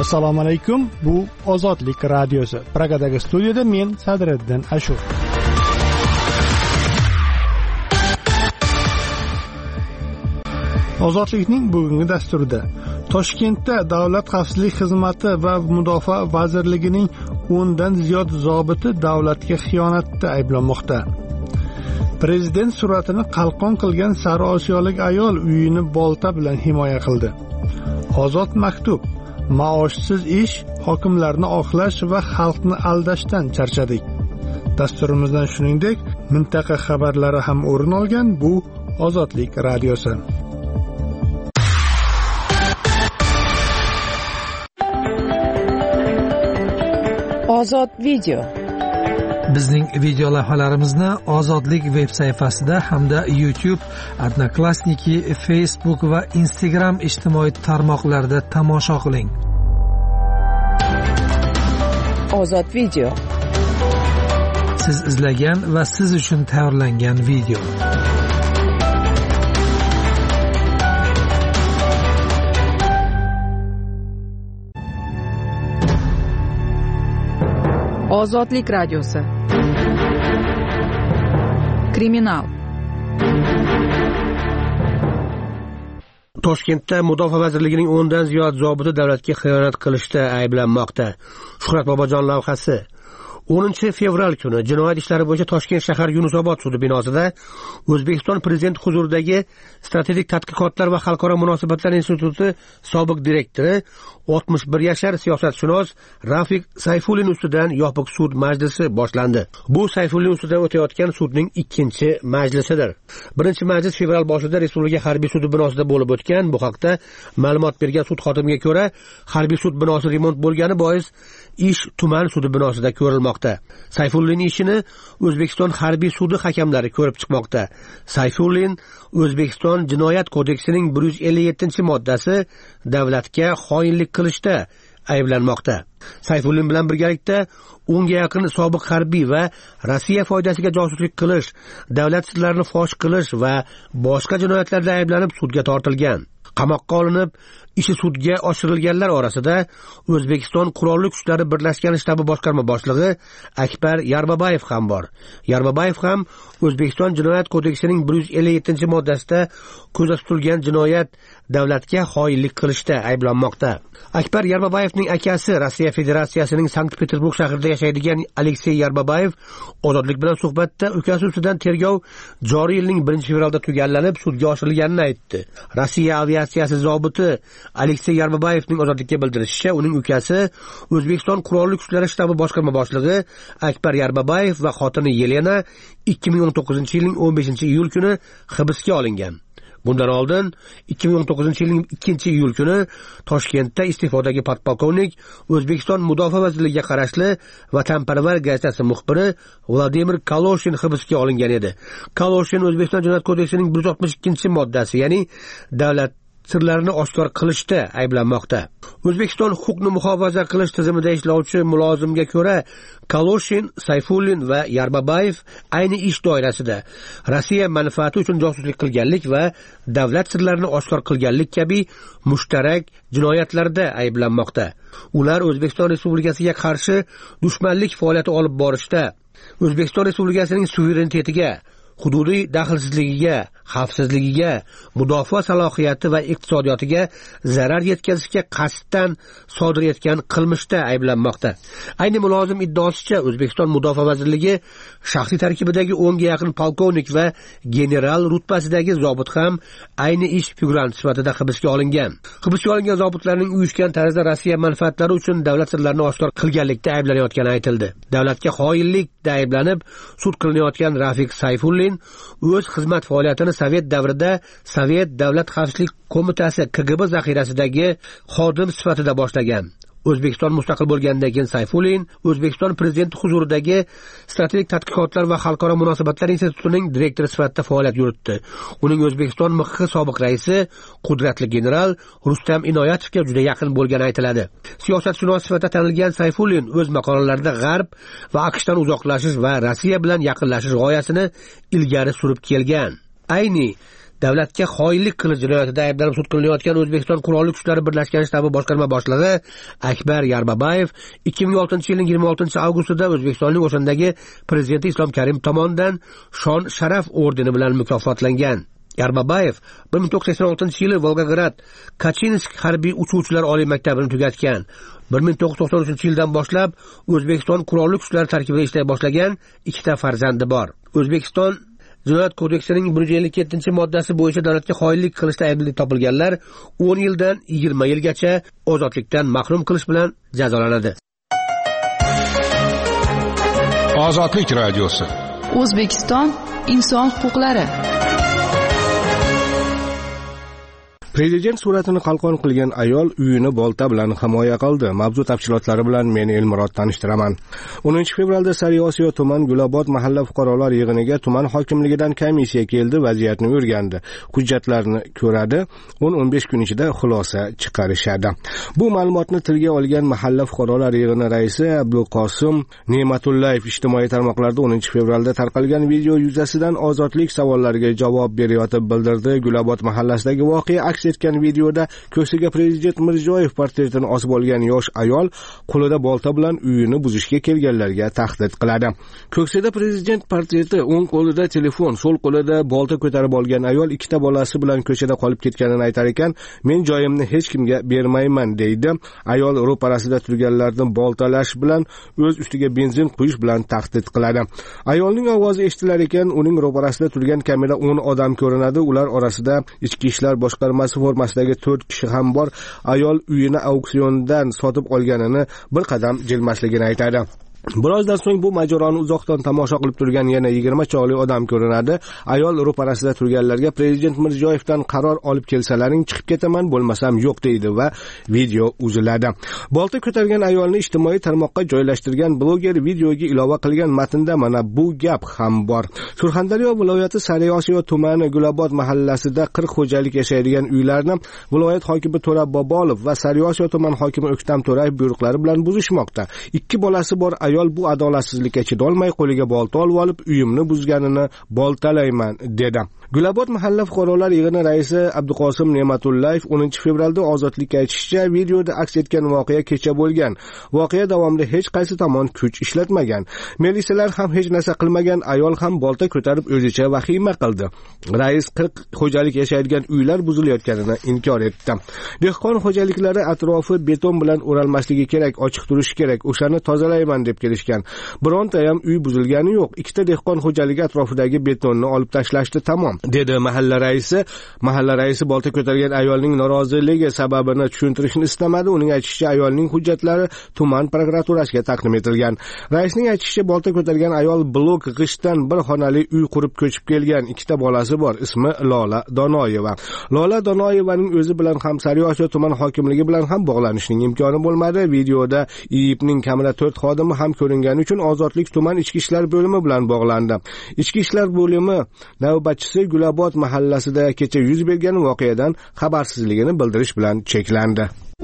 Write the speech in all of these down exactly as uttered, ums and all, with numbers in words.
Assalomu alaykum. Bu Ozodlik radiosi. Pragadagi studiyada men Sadriddin Ashur. Ozodlikning bugungi dasturida Toshkentda Davlat xavfsizlik xizmati va Mudofaa vazirligining o'ndan ziyod zobiti davlatga xiyonatda ayblanmoqda. Prezident suratini qalqon qilgan sariosiyolik ayol uyini bolta bilan himoya qildi. Ozod maktub: maoshsiz ish, hokimlarni oqlash va xalqni aldashdan charchadik. Dasturimizdan shuningdek, mintaqa xabarlari ham o'rin olgan bu Ozodlik radiosi. Ozod video. Bizning video lavhalarimizni Ozodlik veb sayfasida hamda YouTube, Odnoklassniki, Facebook va Instagram ijtimoiy tarmoqlarida tomosha qiling. Ozod video. Siz izlagan va siz uchun tayyorlangan video. Ozodlik radiosi. Kriminal. Toshkentda Mudofaa vazirligining o'ndan ziyod zobiti davlatga xiyonat qilishda ayblanmoqda. Shuhrat Bobojon lavhasi. o'ninchi fevral kuni jinoyat ishlari bo'yicha Toshkent shahar Yunusobod sudi binosida O'zbekiston Prezidenti huzuridagi Strategik tadqiqotlar va xalqaro munosabatlar instituti sobiq direktori oltmish bir yashar siyosatshunos Rafiq Sayfullin ustidan yopiq sud majlisi boshlandi. Bu Sayfullin ustidan o'tayotgan sudning ikkinchi majlisidir. Birinchi majlis fevral boshida Respublika harbiy sudi binosida bo'lib o'tgan. Bu haqda ma'lumot bergan sud xotimiga ko'ra, harbiy sud binosi remont bo'lgani bois ish tuman sudi binosida ko'rilmoqda. Sayfullin ishini O'zbekiston harbiy sudi hakamlari ko'rib chiqmoqda. Sayfullin O'zbekiston Jinoyat kodeksining bir yuz ellik yettinchi moddasi davlatga xoinlik qilishda ayblanmoqda. Sayfullin bilan birgalikda o'nga yaqin sobiq harbiy va Rossiya foydasiga josuslik qilish, davlat sirlarini fosh qilish va boshqa jinoyatlarda ayblanib sudga tortilgan. Qamoqqa olinib, ishi sudga oshirilganlar orasida O'zbekiston Qurolli Kuchlari Birlashgan shtabi boshqarma boshlig'i Akbar Yarbabayev ham bor. Yarbabayev ham O'zbekiston Jinoyat kodeksining bir yuz ellik yettinchi moddasida ko'zda tutilgan jinoyat davlatga xoinlik qilishda ayblanmoqda. Akbar Yarbabayevning akasi Rossiya Federatsiyasining Sankt-Peterburg shahrida yashaydigan Aleksey Yarbabayev Ozodlik bilan suhbatda ukasi ustidan tergov joriy yilning birinchi fevralda tugallanib sudga oshirilganini aytdi. Rossiya aviatsiyasi zobiti Aleksey Yarbabayevning Ozodlikka bildirishicha, uning ukasi O'zbekiston Qurolli Kuchlari shtabi boshqarma boshlig'i Akbar Yarbabayev va xotini Yelena ikki ming o'n to'qqizinchi yilning o'n beshinchi iyul kuni hibsga olingan. Bundan oldin ikki ming o'n to'qqizinchi yilning ikkinchi iyul kuni Toshkentda iste'fodagi podpolkovnik O'zbekiston Mudofaa vazirligiga qarashli Vatanparvar gazetasi muxbiri Vladimir Kaloshin hibsga olingan edi. Kaloshin O'zbekiston Jinoyat kodeksining bir yuz oltmish ikkinchi moddasi, ya'ni davlat sirlarini oshkor qilishda ayblanmoqda. O'zbekiston huquqni muhofaza qilish tizimida ishlovchi mulozimga ko'ra, Kaloshin, Sayfullin va Yarbabayev ayni ish doirasida Rossiya manfaati uchun josuslik qilganlik va davlat sirlarini oshkor qilganlik kabi mushtarak jinoyatlarda ayblanmoqda. Ular O'zbekiston Respublikasiga qarshi dushmanlik faoliyati olib borishda, O'zbekiston Respublikasining suverenitetiga, hududiy daxlsizligiga, xavfsizligiga, mudofaa salohiyati va iqtisodiyotiga zarar yetkazishga qasddan sodir etgan qilmishda ayblanmoqda. Ayni mulozim iddaosicha, O'zbekiston Mudofaa vazirligi shaxsiy tarkibidagi o'nga yaqin polkovnik va general rutbasidagi zobit ham ayni ish figuranti sifatida hibsga olingan. Hibsga olingan zobitlarning uyushgan tarzda Rossiya manfaatlari uchun davlat sirlarini oshkor qilganlikda ayblanayotgani aytildi. Davlatga xoinlikda ayblanib sud qilinayotgan Rafiq Sayfullin o'z xizmat faoliyatini Sovet davrida Sovet Davlat xavfsizlik qo'mitasi K G B zaxirasidagi xodim sifatida boshlagan. O'zbekiston mustaqil bo'lgandan keyin Sayfullin O'zbekiston Prezidenti huzuridagi Strategik tadqiqotlar va xalqaro munosabatlar institutining direktori sifatida faoliyat yuritdi. Uning O'zbekiston M X sobiq raisi qudratli general Rustam Inoyatovga juda yaqin bo'lgani aytiladi. Siyosatshunos sifatida tanilgan Sayfullin o'z maqolalarida G'arb va AQShdan uzoqlashish va Rossiya bilan yaqinlashish g'oyasini ilgari surib kelgan. Ayni davlatga xoinlik qilish jinoyatida ayblanib sud qilinayotgan O'zbekiston Qurolli Kuchlari birlashgan shtabi boshqarma boshlig'i Akbar Yarbabayev ikki ming oltinchi yilning yigirma oltinchi avgustida O'zbekistonning o'shandagi prezidenti Islom Karimov tomonidan shon sharaf ordeni bilan mukofotlangan. Yarbabayev bir ming to'qqiz yuz sakson oltinchi yili Volgograd Kachinsk harbiy uchuvchilar oliy maktabini tugatgan. bir ming to'qqiz yuz to'qson uchinchi yildan boshlab O'zbekiston Qurolli Kuchlari tarkibida ishlay boshlagan, ikkita farzandi bor. O'zbekiston Jinoyat kodeksining bir yuz ellik yettinchi moddasi bo'yicha davlatga xoinlik qilishda aybli topilganlar o'n yildan yigirma yilgacha ozodlikdan mahrum qilish bilan jazolanadi. Ozodlik radiosi. O'zbekiston inson huquqlari. Prezident suratini qalqon qilgan ayol uyini bolta bilan himoya qildi. Mavzu tafsilotlari bilan men Elmurod tanishtiraman. o'ninchi fevralda Sariosiyo tuman Gulobod mahalla fuqarolar yig'iniga tuman hokimligidan komissiya keldi, vaziyatni o'rgandi. Hujjatlarni ko'radi, o'n o'n besh kun ichida xulosa chiqarishadi. Bu ma'lumotni tilga olgan mahalla fuqarolar yig'ini raisi Abduqosim Ne'matullayev ijtimoiy tarmoqlarda o'ninchi fevralda tarqalgan video yuzasidan ozodlik savollariga javob berayotib bildirdi. Gulobod mahallasidagi voqea aks etgan videoda ko'ksiga prezident Mirziyoyev portretini osib olgan yosh ayol qo'lida bolta bilan uyini buzishga kelganlarga tahdid qiladi. Ko'ksida prezident portreti, o'ng qo'lida telefon, so'l qo'lida bolta ko'tarib olgan ayol ikkita bolasi bilan ko'chada qolib ketganini aytar ekan, men joyimni hech kimga bermayman deydi. Ayol ro'parasida turganlarni boltalash bilan o'z ustiga benzin quyish bilan tahdid qiladi. Ayolning ovozi eshitilar ekan, uning ro'parasida turgan kamera o'n odam ko'rinadi. Ular orasida ichki ishlar boshqarmasi formasidagi to'rt kishi ham bor. Ayol uyini auksiondan sotib olganini, bir qadam jilmasligini aytadi. Birozdan so'ng bu mojaroni uzoqdan tomosha qilib turgan yana yigirma chog'li odam ko'rinadi. Ayol ro'parasida turganlarga prezident Mirziyoyevdan qaror olib kelsalaring chiqib ketaman, bo'lmasam yo'q deydi va video uziladi. Bolta ko'targan ayolni ijtimoiy tarmoqqa joylashtirgan bloger videoga ilova qilgan matnda mana bu gap ham bor. Surxondaryo viloyati Sariosiyo tumani Gulobod mahallasida qirq xo'jalik yashaydigan uylarni viloyat hokimi To'rab Bobolov va Sariosiyo tuman hokimi O'ktam To'rayev buyruqlari bilan buzishmoqda. Ikki bolasi bor ayol bu adolatsizlikka chidolmay qo'liga bolta olib olib uyimni buzganini boltalayman dedi. Gulobod mahalla fuqarolar yig'ini raisi Abduqosim Ne'matullayev o'ninchi fevralda ozodlikka aytishicha, videoda aks etgan voqea kecha bo'lgan. Voqea davomida hech qaysi tomon kuch ishlatmagan. Militsiyalar ham hech narsa qilmagan, ayol ham bolta ko'tarib o'zicha vahima qildi. Rais qirq xo'jalik yashaydigan uylar buzilayotganini inkor etdi. Dehqon xo'jaliklari atrofi beton bilan o'ralmasligi kerak, ochiq turishi kerak, o'shani tozalayman deb kelishgan. Bironta ham uy buzilgani yo'q. Ikkita dehqon xo'jaligi atrofidagi betonni olib tashlashdi, tamom, dedi mahalla raisi. Mahalla raisi bolta ko'targan ayolning noroziligi sababini tushuntirishni istamadi. Uning aytishicha, ayolning hujjatlari tuman prokuraturasiga taqdim etilgan. Raisning aytishicha, bolta ko'targan ayol blok g'ishtdan bir xonali uy qurib ko'chib kelgan. Ikkita bolasi bor, ismi Lola Donoyeva. Lola Donoyevaning o'zi bilan ham Sariosiyo tuman hokimligi bilan ham bog'lanishning imkoni bo'lmadi. Videoda I I Bning kamera to'rt xodimi ham ko'ringani uchun Ozodlik tuman ichki ishlar bo'limi bilan bog'landi. Ichki ishlar bo'limi navbatchisi Gulobod mahallasida kecha yuz bergan voqeadan xabarsizligini bildirish bilan cheklandi.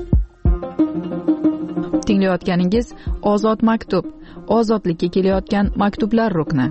Tinglayotganingiz Ozod maktub, ozodlikka kelayotgan maktublar rukni.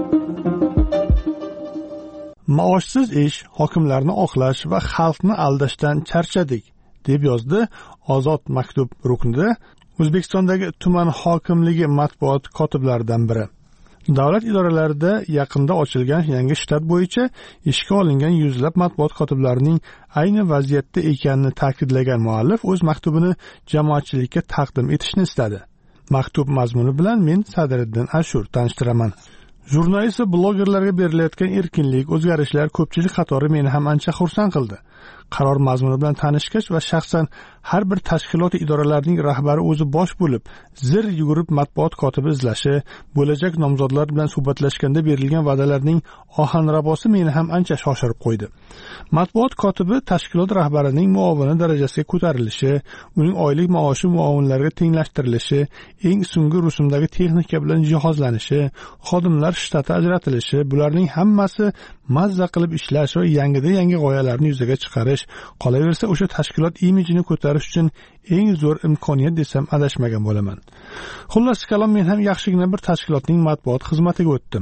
Maoshsiz ish, hokimlarni oqlash va xalqni aldashdan charchadik, deb yozdi Ozod maktub ruknida O'zbekistondagi tuman hokimligi matbuot kotiblaridan biri. Davlat idoralarida yaqinda ochilgan yangi shtat bo'yicha ishga olingan yuzlab matbuot kotiblarining ayni vaziyatda ekanini ta'kidlagan muallif o'z maktubini jamoatchilikka taqdim etishni istadi. Maktub mazmuni bilan men Sadriddin Ashur tanishtiraman. Jurnalist va blogerlarga berilayotgan erkinlik, o'zgarishlar ko'pchilik qatori meni ham ancha xursand qildi. Qaror mazmuni bilan tanishgach va shaxsan har bir tashkilot idoralarining rahbari o'zi bosh bo'lib, zir yugurib matbuot kotibi izlashi, bo'lajak nomzodlar bilan suhbatlashganda berilgan va'dalarning ohanrabosi meni ham ancha shoshirib qo'ydi. Matbuot kotibi tashkilot rahbarining muovini darajasiga ko'tarilishi, uning oylik maoshi muovinlarga tenglashtirilishi, eng so'nggi rusumdagi texnika bilan jihozlanishi, xodimlar shtati ajratilishi, bularning hammasi mazza qilib ishlash va yangida-yangi g'oyalarni yuzaga chiqarish, qolaversa o'sha tashkilot imijini ko'tarish uchun eng zo'r imkoniyat desam adashmagan bo'laman. Xullas kalom, men ham yaxshigina bir tashkilotning matbuot xizmatiga o'tdim.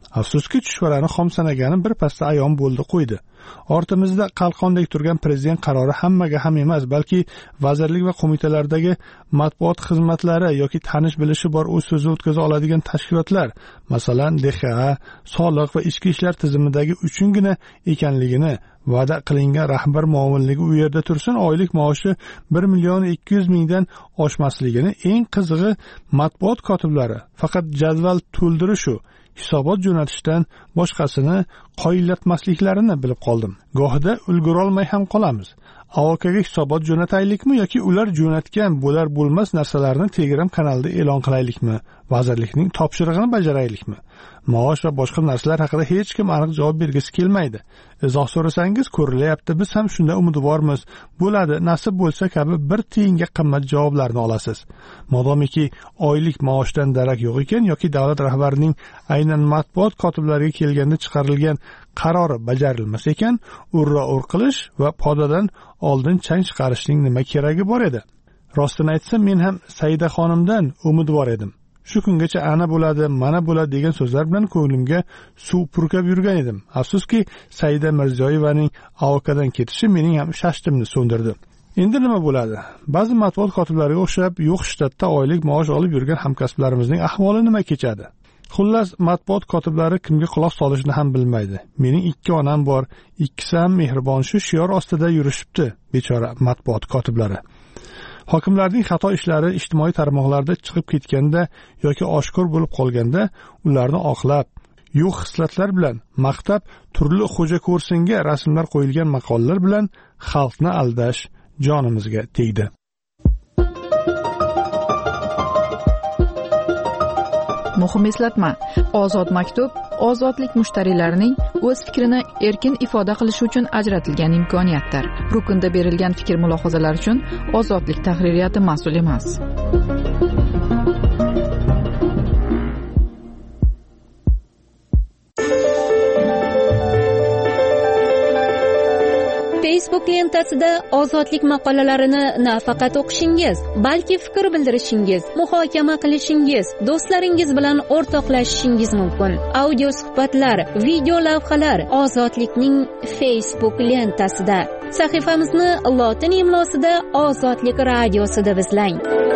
Afsuski, tushvarani xom sanagani bir pasda ayon bo'ldi qo'ydi. Ortimizda qalqondek turgan prezident qarori hammaga ham emas, balki vazirlik va qo'mitalardagi matbuot xizmatlari yoki tanish bilishi bor o'z so'zi o'tkaza oladigan tashkilotlar, masalan D X A, soliq va ichki ishlar tizimidagi uchungina ekanligini, va'da qilingan rahbar muovinligi u yerda tursin, oylik maoshi bir million ikki yuz mingdan oshmasligini, eng qizig'i matbuot kotiblari faqat jadval to'ldirish-u hisobot jo'natishdan boshqasini qoyillatmasliklarini bilib qoldim. Gohida ulgurolmay ham qolamiz. A O K'ga hisobot jo'nataylikmi yoki ular jo'natgan bo'lar bo'lmas narsalarni Telegram kanalida e'lon qilaylikmi? Vazirlikning topshirig'ini bajaraylikmi? Maosh va boshqa narsalar haqida hech kim aniq javob bergisi kelmaydi. Izoh so'rasangiz, ko'rilyapti, biz ham shunda umidvormiz, bo'ladi, nasib bo'lsa kabi bir tiyinga qimmat javoblarni olasiz. Modomiki oylik maoshdan darak yo'q ekan yoki davlat rahbarining aynan matbuot kotiblariga kelganda chiqarilgan qarori bajarilmas ekan, urra-ur qilish va podadan oldin chang chiqarishning nima keragi bor edi? Rostini aytsam, men ham Saida xonimdan umidvor edim. Shu kungacha ana bo'ladi, mana bo'ladi degan so'zlar bilan ko'nglimga suv purkab yurgan edim. Afsuski, Saida Mirziyoyevaning A O K'dan ketishi mening ham shashtimni so'ndirdi. Endi nima bo'ladi? Ba'zi matbuot kotiblariga o'xshab yo'q shtatda oylik maosh olib yurgan hamkasblarimizning ahvoli nima kechadi? Xullas, matbuot kotiblari kimga quloq solishni ham bilmaydi. Mening ikki onam bor, ikkisi ham mehribon, shu shior ostida yurishibdi, bechora matbuot kotiblari. Hokimlarning xato ishlari ijtimoiy tarmoqlarda chiqib ketganda yoki oshkor bo'lib qolganda ularni oqlab, yo'q hislatlar bilan maqtab, turli xo'ja ko'rsinga rasmlar qo'yilgan maqolalar bilan xalqni aldash jonimizga tegdi. Muhim eslatma: Ozod maktub ozodlik mushtariylarining o'z fikrini erkin ifoda qilishi uchun ajratilgan imkoniyatdir. Rukunda berilgan fikr-mulohazalar uchun Ozodlik tahririyati mas'ul emas. Facebook lentasida ozodlik maqolalarini nafaqat o'qishingiz, balki fikr bildirishingiz, muhokama qilishingiz, do'stlaringiz bilan o'rtoqlashishingiz mumkin. Audio suhbatlar, video lavhalar ozodlikning Facebook lentasida. Sahifamizni lotin imlosida Ozodlik radiosi deb izlang.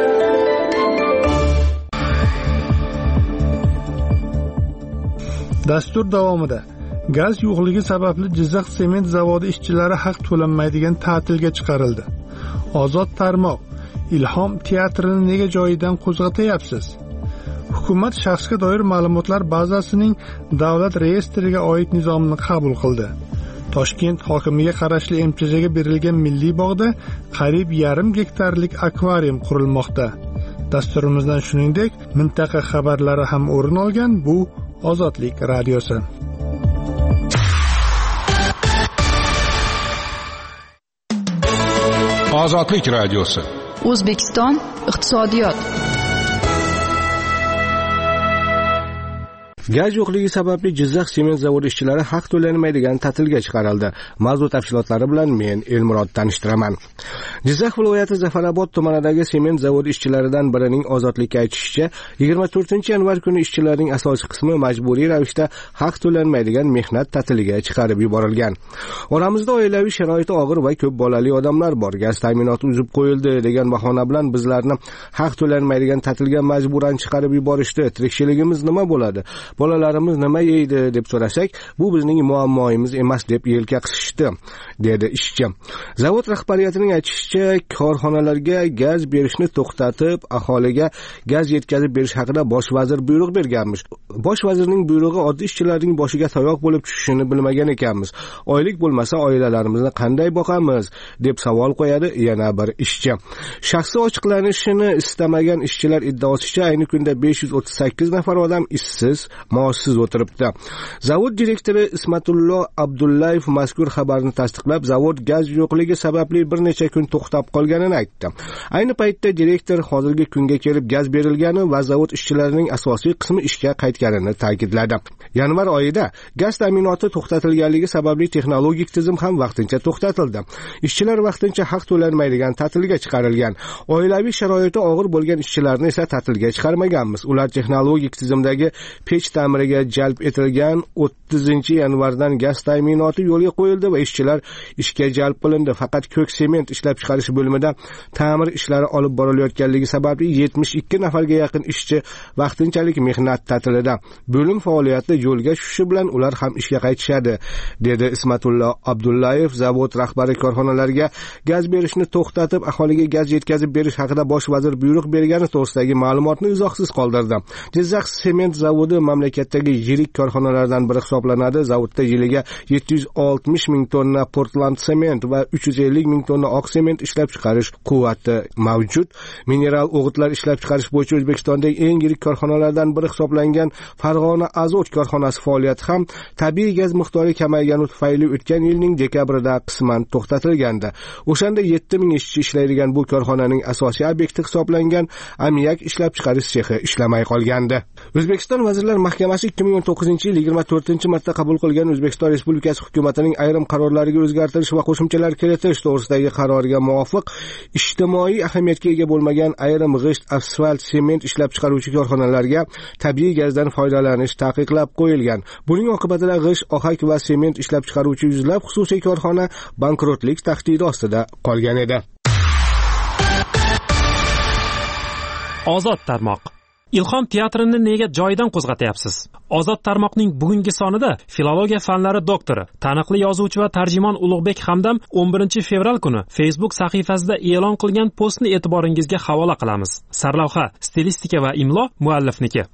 Dastur davomida gaz yo'qligi sababli Jizzax sement zavodi ishchilari haq to'lanmaydigan ta'tilga chiqarildi. Ozod tarmoq: Ilhom teatrini nega joyidan qo'zg'atayapsiz? Hukumat shaxsga doir ma'lumotlar bazasining davlat reyestriga oid nizomni qabul qildi. Toshkent hokimiga qarashli M Ch Jga berilgan milliy bog'da qariyb yarim gektarlik akvarium qurilmoqda. Dasturimizdan shuningdek, mintaqa xabarlari ham o'rin olgan. Bu Ozodlik radiosi. Ozodlik radiosi. O'zbekiston iqtisodiyot. Gaz yo'qligi sababli Jizzax sement zavodi ishchilari haq to'lanmaydigan ta'tilga chiqarildi. Mavzu tafsilotlari bilan men Elmurod tanishtiraman. Jizzax viloyati Zafarobod tumanidagi sement zavodi ishchilaridan birining Ozodlikka aytishicha, yigirma to'rtinchi yanvar kuni ishchilarning asosiy qismi majburiy ravishda haq to'lanmaydigan mehnat ta'tiliga chiqarib yuborilgan. Oramizda oilaviy sharoiti og'ir va ko'p bolali odamlar bor. Gaz ta'minoti uzib qo'yildi degan bahona bilan bizlarni haq to'lanmaydigan ta'tilga majburan chiqarib yuborishdi. Tirikchiligimiz nima bo'ladi? Bolalarimiz nima yeydi deb so'rasak, bu bizning muammoimiz emas deb yelka qisishdi, dedi ishchi. Zavod rahbariyatining aytishicha, korxonalarga gaz berishni to'xtatib, aholiga gaz yetkazib berish haqida bosh vazir buyruq berganmiz. Bosh vazirning buyrug'i oddiy ishchilarning boshiga tayoq bo'lib tushishini bilmagan ekanmiz. Oylik bo'lmasa oilalarimizni qanday boqamiz deb savol qo'yadi yana bir ishchi. Shaxsi ochiqlanishini istamagan ishchilar iddaosicha ayni kunda besh yuz o'ttiz sakkiz nafar odam ishsiz, maoshsiz o'tiribdi. Zavod direktori Ismatullo Abdullayev mazkur xabarni tasdiqlab, zavod gaz yo'qligi sababli bir necha kun to'xtab qolganini aytdi. Ayni paytda direktor hozirgi kunga kelib gaz berilgani va zavod ishchilarining asosiy qismi ishga qaytganini ta'kidladi. Yanvar oyida gaz ta'minoti to'xtatilganligi sababli texnologik tizim ham vaqtincha to'xtatildi. Ishchilar vaqtincha haq to'lanmaydigan ta'tilga chiqarilgan. Oilaviy sharoiti og'ir bo'lgan ishchilarni esa ta'tilga chiqarmaganmiz. Ular texnologik tizimdagi pech ta'miriga jalb etilgan. o'ttizinchi yanvardan gaz ta'minoti yo'lga qo'yildi va ishchilar ishga jalb qilindi. Faqat ko'k sement ishlab chiqarish bo'limida ta'mir ishlari olib borilayotganligi sababli yetmish ikki nafarga yaqin ishchi vaqtinchalik mehnat ta'tilida. Bo'lim faoliyati yo'lga tushishi bilan ular ham ishga qaytishadi, dedi Ismatullo Abdullayev. Zavod rahbari korxonalarga gaz berishni to'xtatib, aholiga gaz yetkazib berish haqida bosh vazir buyruq bergani to'g'risidagi ma'lumotni izohsiz qoldirdi. Jizzax sement zavodi mamlakatdagi yirik korxonalardan biri hisoblanadi. Zavodda yiliga yetti yuz oltmish ming tonna Portland sement va uch yuz ellik ming tonna oq sement ishlab chiqarish quvvati mavjud. Mineral o'g'itlar ishlab chiqarish bo'yicha O'zbekistondagi eng yirik korxonalardan biri hisoblangan Farg'ona azot korxonasi faoliyati ham tabiiy gaz miqdori kamaygani tufayli o'tgan yilning dekabrida qisman to'xtatilgandi. O'shanda yetti ming ishchi ishlaydigan bu korxonaning asosiy obyekti hisoblangan ammiak ishlab chiqarish sexi ishlamay qolgandi. O'zbekiston Vazirlar Mahkamasi ikki ming o'n to'qqizinchi yil yigirma to'rtinchi marta qabul qilgan O'zbekiston Respublikasi hukumatining ayrim qarorlariga o'zgartirish va qo'shimchalar kiritish to'g'risidagi qaroriga muvofiq ijtimoiy ahamiyatga ega bo'lmagan ayrim g'isht, asfalt, sement ishlab chiqaruvchi korxonalarga tabiiy gazdan foydalanish taqiqlab qo'yilgan. Buning oqibatida g'isht, ohak va sement ishlab chiqaruvchi yuzlab xususiy korxona bankrotlik tahdidi ostida qolgan edi. Ozod tarmoq. Ilhom teatrini nega joyidan qo'zg'atyapsiz? Ozod tarmoqning bugungi sonida filologiya fanlari doktori, taniqli yozuvchi va tarjimon Ulug'bek Hamdam o'n birinchi fevral kuni Facebook sahifasida e'lon qilgan postni e'tiboringizga havola qilamiz. Sarlavha, stilistika va imlo muallifniki.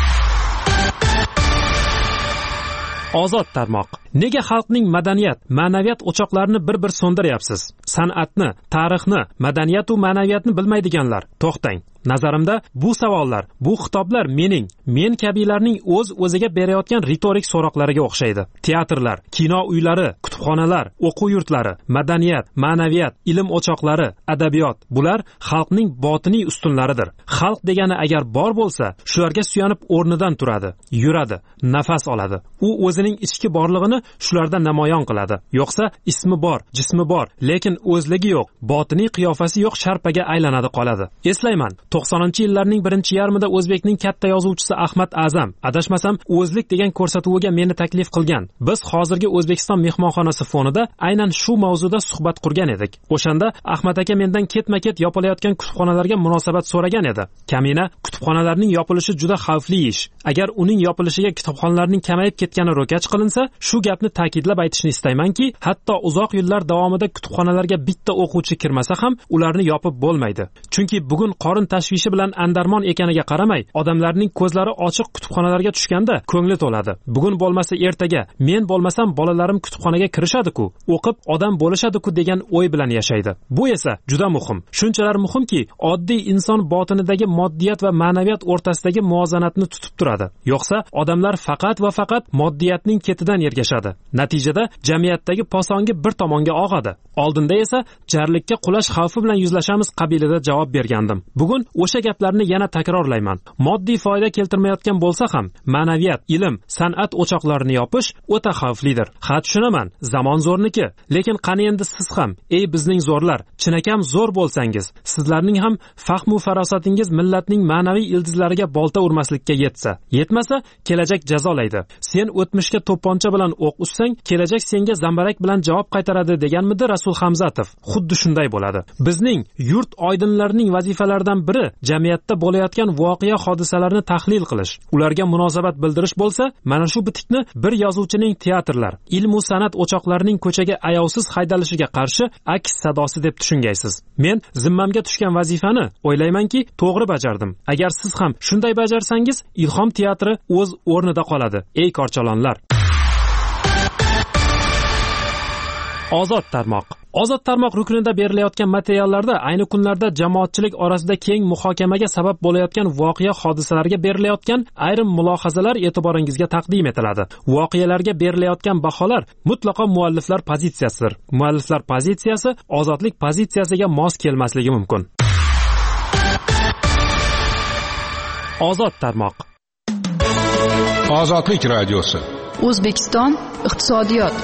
Ozod tarmoq. Nega xalqning madaniyat, ma'naviyat o'choqlarini bir-bir so'ndiryapsiz? San'atni, tarixni, madaniyat va ma'naviyatni bilmaydiganlar, to'xtang. Nazarimda bu savollar, bu xitoblar mening, men kabilarning o'z-o'ziga berayotgan ritorik so'roqlariga o'xshaydi. Teatrlar, kino uylari, kutubxonalar, o'quv yurtlari, madaniyat, ma'naviyat, ilm o'choqlari, adabiyot, bular xalqning botiniy ustunlaridir. Xalq degani agar bor bo'lsa, shularga suyanib o'rnidan turadi, yuradi, nafas oladi. U o'zining ichki borlig'ini shularda namoyon qiladi. Yo'qsa ismi bor, jismi bor, lekin o'zligi yo'q, botiniy qiyofasi yo'q sharpaga aylanadi qoladi. Eslayman, to'qsoninchi yillarning birinchi yarmida O'zbekning katta yozuvchisi Ahmad Azam, adashmasam, o'zlik degan ko'rsatuviga meni taklif qilgan. Biz hozirgi O'zbekiston mehmonxonasi fonida aynan shu mavzuda suhbat qurgan edik. O'shanda Ahmad aka mendan ketma-ket yopilayotgan kutubxonalarga munosabat so'ragan edi. Kamina, kutubxonalarning yopilishi juda xavfli ish. Agar uning yopilishiga kitobxonlarning kamayib ketgani ro'kach qilinsa, shu gapni ta'kidlab aytishni istaymanki, hatto uzoq yillar davomida kutubxonalarga bitta o'quvchi kirmasa ham ularni yopib bo'lmaydi. Chunki bugun qorin tashvishi bilan andarmon ekaniga qaramay, odamlarning ko'zlari ochiq kutubxonalarga tushganda ko'ngli to'ladi. Bugun bo'lmasa ertaga, men bo'lmasam bolalarim kutubxonaga kirishadi-ku, o'qib odam bo'lishadi-ku degan o'y bilan yashaydi. Bu esa juda muhim. Shunchalar muhimki, oddiy inson botinidagi moddiyat va ma'naviyat o'rtasidagi muvozanatni tutib turadi. Yo'qsa, odamlar faqat va faqat moddiyatning ketidan ergashadi. Natijada jamiyatdagi posongi bir tomonga og'adi. Oldinda esa jarlikka qulash xavfi bilan yuzlashamiz qabilida javob bergandim. Bugun o'sha gaplarni yana takrorlayman. Moddiy foyda keltirmayotgan bo'lsa ham, ma'naviyat, ilm, san'at o'choqlarini yopish o'ta xavflidir. Ha, tushunaman, zamon zo'rniki. Lekin qani endi siz ham, ey bizning zo'rlar, chinakam zo'r bo'lsangiz, sizlarning ham fahmu farosatingiz millatning ma'naviy ildizlariga bolta urmaslikka yetsa, yetmasa kelajak jazolaydi. Sen o'tmishga to'pponcha bilan o'q ussang, kelajak senga zambarak bilan javob qaytaradi deganmidi Rasul Hamzatov. Xuddi shunday bo'ladi. Bizning yurt oydinlarining vazifalaridan biri jamiyatda bo'layotgan voqea hodisalarni tahlil qilish, ularga munosabat bildirish bo'lsa, mana shu bitikni bir yozuvchining teatrlar, ilm va san'at o'choqlarining ko'chaga ayovsiz haydalishiga qarshi aks sadosi deb tushungaysiz. Men zimmamga tushgan vazifani o'ylaymanki, to'g'ri bajardim. Agar siz ham shunday bajarsangiz, Ilhom teatri o'z o'rnida qoladi. Ey korchalonlar. Ozod tarmoq. Ozod tarmoq ruknida berilayotgan materiallarda ayni kunlarda jamoatchilik orasida keng muhokamaga sabab bo'layotgan voqea hodisalarga berilayotgan ayrim mulohazalar e'tiboringizga taqdim etiladi. Voqealarga berilayotgan baholar mutlaqo mualliflar pozitsiyasidir. Mualliflar pozitsiyasi ozodlik pozitsiyasiga mos kelmasligi mumkin. Ozod tarmoq. Ozodlik radiosi. O'zbekiston iqtisodiyot.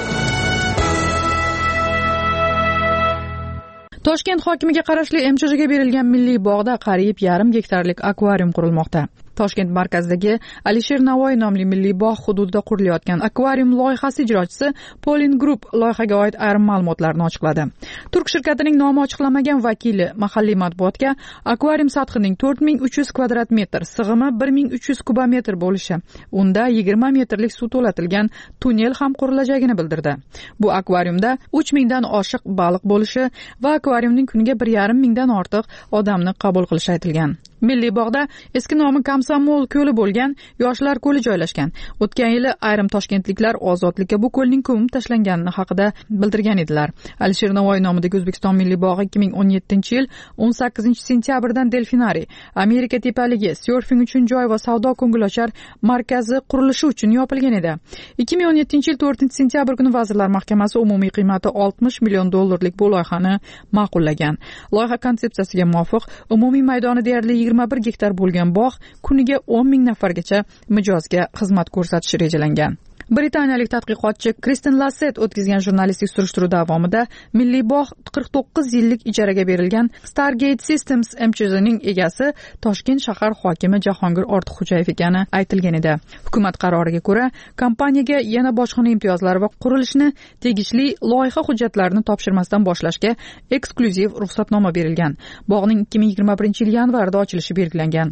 Toshkent hokimiga qarashli M C Hga berilgan milliy bog'da qariyb yarim gektarlik akvarium qurilmoqda. Toshkent markazidagi Alisher Navoiy nomli milliy bog' hududida qurilayotgan akvarium loyihasi ijrochisi Polin Group loyihaga oid ayrim ma'lumotlarni ochiqladi. Turk shirkatining nomi ochiqlamagan vakili mahalliy matbuotga akvarium sathining to'rt ming uch yuz kvadrat metr, sig'imi bir ming uch yuz kubometr bo'lishi, unda yigirma metrlik suv to'latilgan tunnel ham qurilajagini bildirdi. Bu akvariumda uch mingdan oshiq baliq bo'lishi va akvariumning kuniga bir yarim mingdan ortiq odamni qabul qilishi aytilgan. Milliy bog'da eski nomi Komsomol ko'li bo'lgan Yoshlar ko'li joylashgan. O'tgan yili ayrim toshkentliklar ozodlikka bu ko'lning ko'mib tashlangani haqida bildirgan edilar. Alisher Navoiy nomidagi O'zbekiston milliy bog'i ikki ming o'n yettinchi yil o'n sakkizinchi sentyabrdan delfinariy, Amerika tepaligi, surfing uchun joy va savdo ko'ngilochar markazi qurilishi uchun yopilgan edi. ikki ming o'n yettinchi yil to'rtinchi sentyabr kuni Vazirlar Mahkamasi umumiy qiymati oltmish million dollarlik bu loyihani ma'qullagan. Loyiha konsepsiyasiga muvofiq umumiy maydoni deyarli yigirma bir gektar bo'lgan bog' kuniga o'n ming nafargacha mijozga xizmat ko'rsatishi rejalangan. Britaniyalik tadqiqotchi Kristin Lasset o'tkazgan jurnalistik surishtiruv davomida milliy bog' qirq to'qqiz yillik ijaraga berilgan Stargate Systems M C Z'ning egasi Toshkent shahar hokimi Jahongir Ortiqxo'jayev ekani aytilgan edi. Hukumat qaroriga ko'ra, kompaniyaga yana bojxona imtiyozlari va qurilishni tegishli loyiha hujjatlarini topshirmasdan boshlashga eksklyuziv ruxsatnoma berilgan. Bog'ning ikki ming yigirma birinchi yil yanvarida ochilishi belgilangan.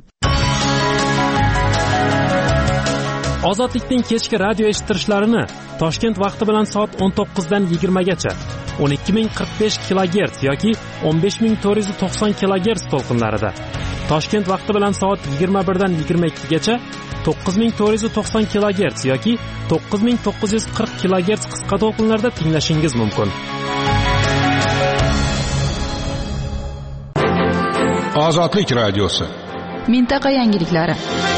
Ozodlikning kechki radio eshittirishlarini Toshkent vaqti bilan soat o'n to'qqizdan yigirmagacha o'n ikki ming qirq besh kilogerts yoki o'n besh ming to'rt yuz to'qson kilogerts to'lqinlarida, Toshkent vaqti bilan soat yigirma birdan yigirma ikkigacha to'qqiz ming to'rt yuz to'qson kilogerts yoki to'qqiz ming to'qqiz yuz qirq kilogerts qisqa to'lqinlarda tinglashingiz mumkin. Ozodlik radiosi. Mintaqa yangiliklari.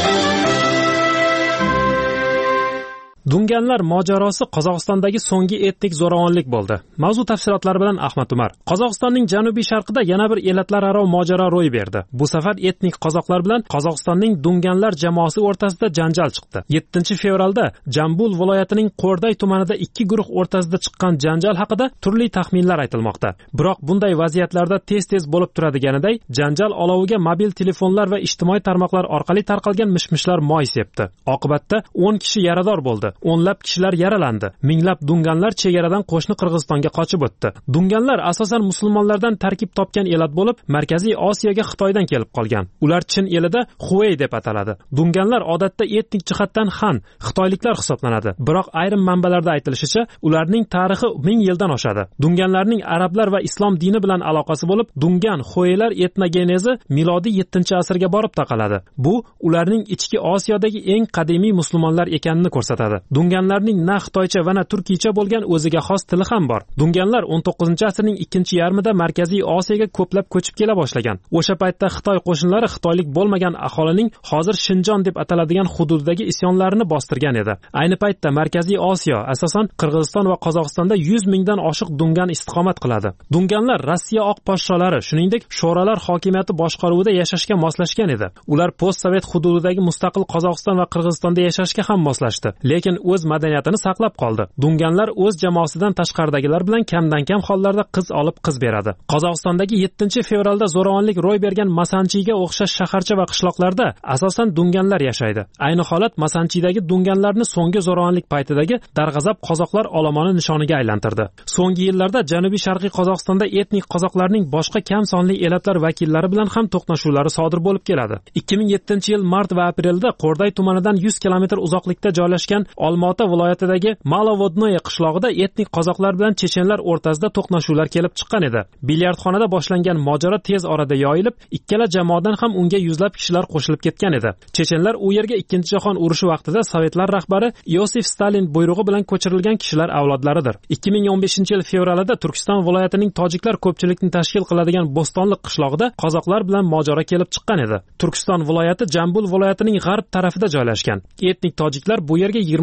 Dunganlar mojarosi Qozog'istondagi so'nggi etnik zo'ravonlik bo'ldi. Mavzu tafsilotlari bilan Ahmad Umar. Qozog'istonning janubiy sharqida yana bir elatlararo mojaro ro'y berdi. Bu safar etnik qozoqlar bilan Qozog'istonning Dunganlar jamoasi o'rtasida janjal chiqdi. yettinchi fevralda Jambul viloyatining Qo'rday tumanida ikki guruh o'rtasida chiqqan janjal haqida turli taxminlar aytilmoqda. Biroq bunday vaziyatlarda tez-tez bo'lib turadiganiday, janjal oloviga mobil telefonlar va ijtimoiy tarmoqlar orqali tarqalgan mishmishlar moy sepdi. Oqibatda o'n kishi yarador bo'ldi. O'nlab kishilar yaralandi. Minglab dunganlar chegaradan qo'shni Qirg'izistonga qochib o'tdi. Dunganlar asosan musulmonlardan tarkib topgan elat bo'lib, Markaziy Osiyoga Xitoydan kelib qolgan. Ular Chin elida Huey deb ataladi. Dunganlar odatda etnik jihatdan Han, xitoyliklar hisoblanadi. Biroq ayrim manbalarda aytilishicha, ularning tarixi ming yildan oshadi. Dunganlarning arablar va islom dini bilan aloqasi bo'lib, Dungan Hueylar etnogenezi milodiy yettinchi asrga borib taqaladi. Bu ularning ichki Osiyodagi eng qadimiy musulmonlar ekanini ko'rsatadi. Dunganlarning na xitoycha va na turkiycha bo'lgan o'ziga xos tili ham bor. Dunganlar o'n to'qqizinchi asrning ikkinchi yarmida Markaziy Osiyoga ko'plab ko'chib kela boshlagan. O'sha paytda Xitoy qo'shinlari xitoylik bo'lmagan aholining hozir Shinjon deb ataladigan hududidagi isyonlarini bostirgan edi. Ayni paytda Markaziy Osiyo, asosan Qirg'iziston va Qozog'istonda yuz mingdan oshiq dungan istiqomat qiladi. Dunganlar Rossiya oq podsholari, shuningdek, sho'rolar hokimiyati boshqaruvida yashashga moslashgan edi. Ular postsovet hududidagi mustaqil Qozog'iston va Qirg'izistonda yashashga ham moslashdi. Lekin o'z madaniyatini saqlab qoldi. Dunganlar o'z jamoasidan tashqaridagilar bilan kamdan-kam hollarda qiz olib qiz beradi. Qozog'istondagi yettinchi fevralda zo'ravonlik ro'y bergan Masanchiga o'xshash shaharcha va qishloqlarda asosan dunganlar yashaydi. Ayni holat Masanchidagi dunganlarni so'nggi zo'ravonlik paytidagi darg'azab qozoqlar olomoni nishoniga aylantirdi. So'nggi yillarda Janubiy Sharqiy Qozog'istonda etnik qozoqlarning boshqa kam sonli elatlar vakillari bilan ham to'qnashuvlari sodir bo'lib keladi. ikki ming yettinchi yil mart va aprelda Qo'rday tumanidan yuz kilometr uzoqlikda joylashgan Olmaota viloyatidagi Malovodnoye qishlog'ida etnik qozoqlar bilan chechenlar o'rtasida to'qnashuvlar kelib chiqqan edi. Bilyardxonada boshlangan mojaro tez orada yoyilib, ikkala jamoadan ham unga yuzlab kishilar qo'shilib ketgan edi. Chechenlar u yerga Ikkinchi jahon urushi vaqtida sovetlar rahbari Iosif Stalin buyrug'i bilan ko'chirilgan kishilar avlodlaridir. ikki ming o'n beshinchi yil fevralida Turkiston viloyatining tojiklar ko'pchilikni tashkil qiladigan Bo'stonliq qishlog'ida qozoqlar bilan mojaro kelib chiqqan edi. Turkiston viloyati Jambul viloyatining g'arb tarafida joylashgan. Etnik tojiklar bu yerga yigirma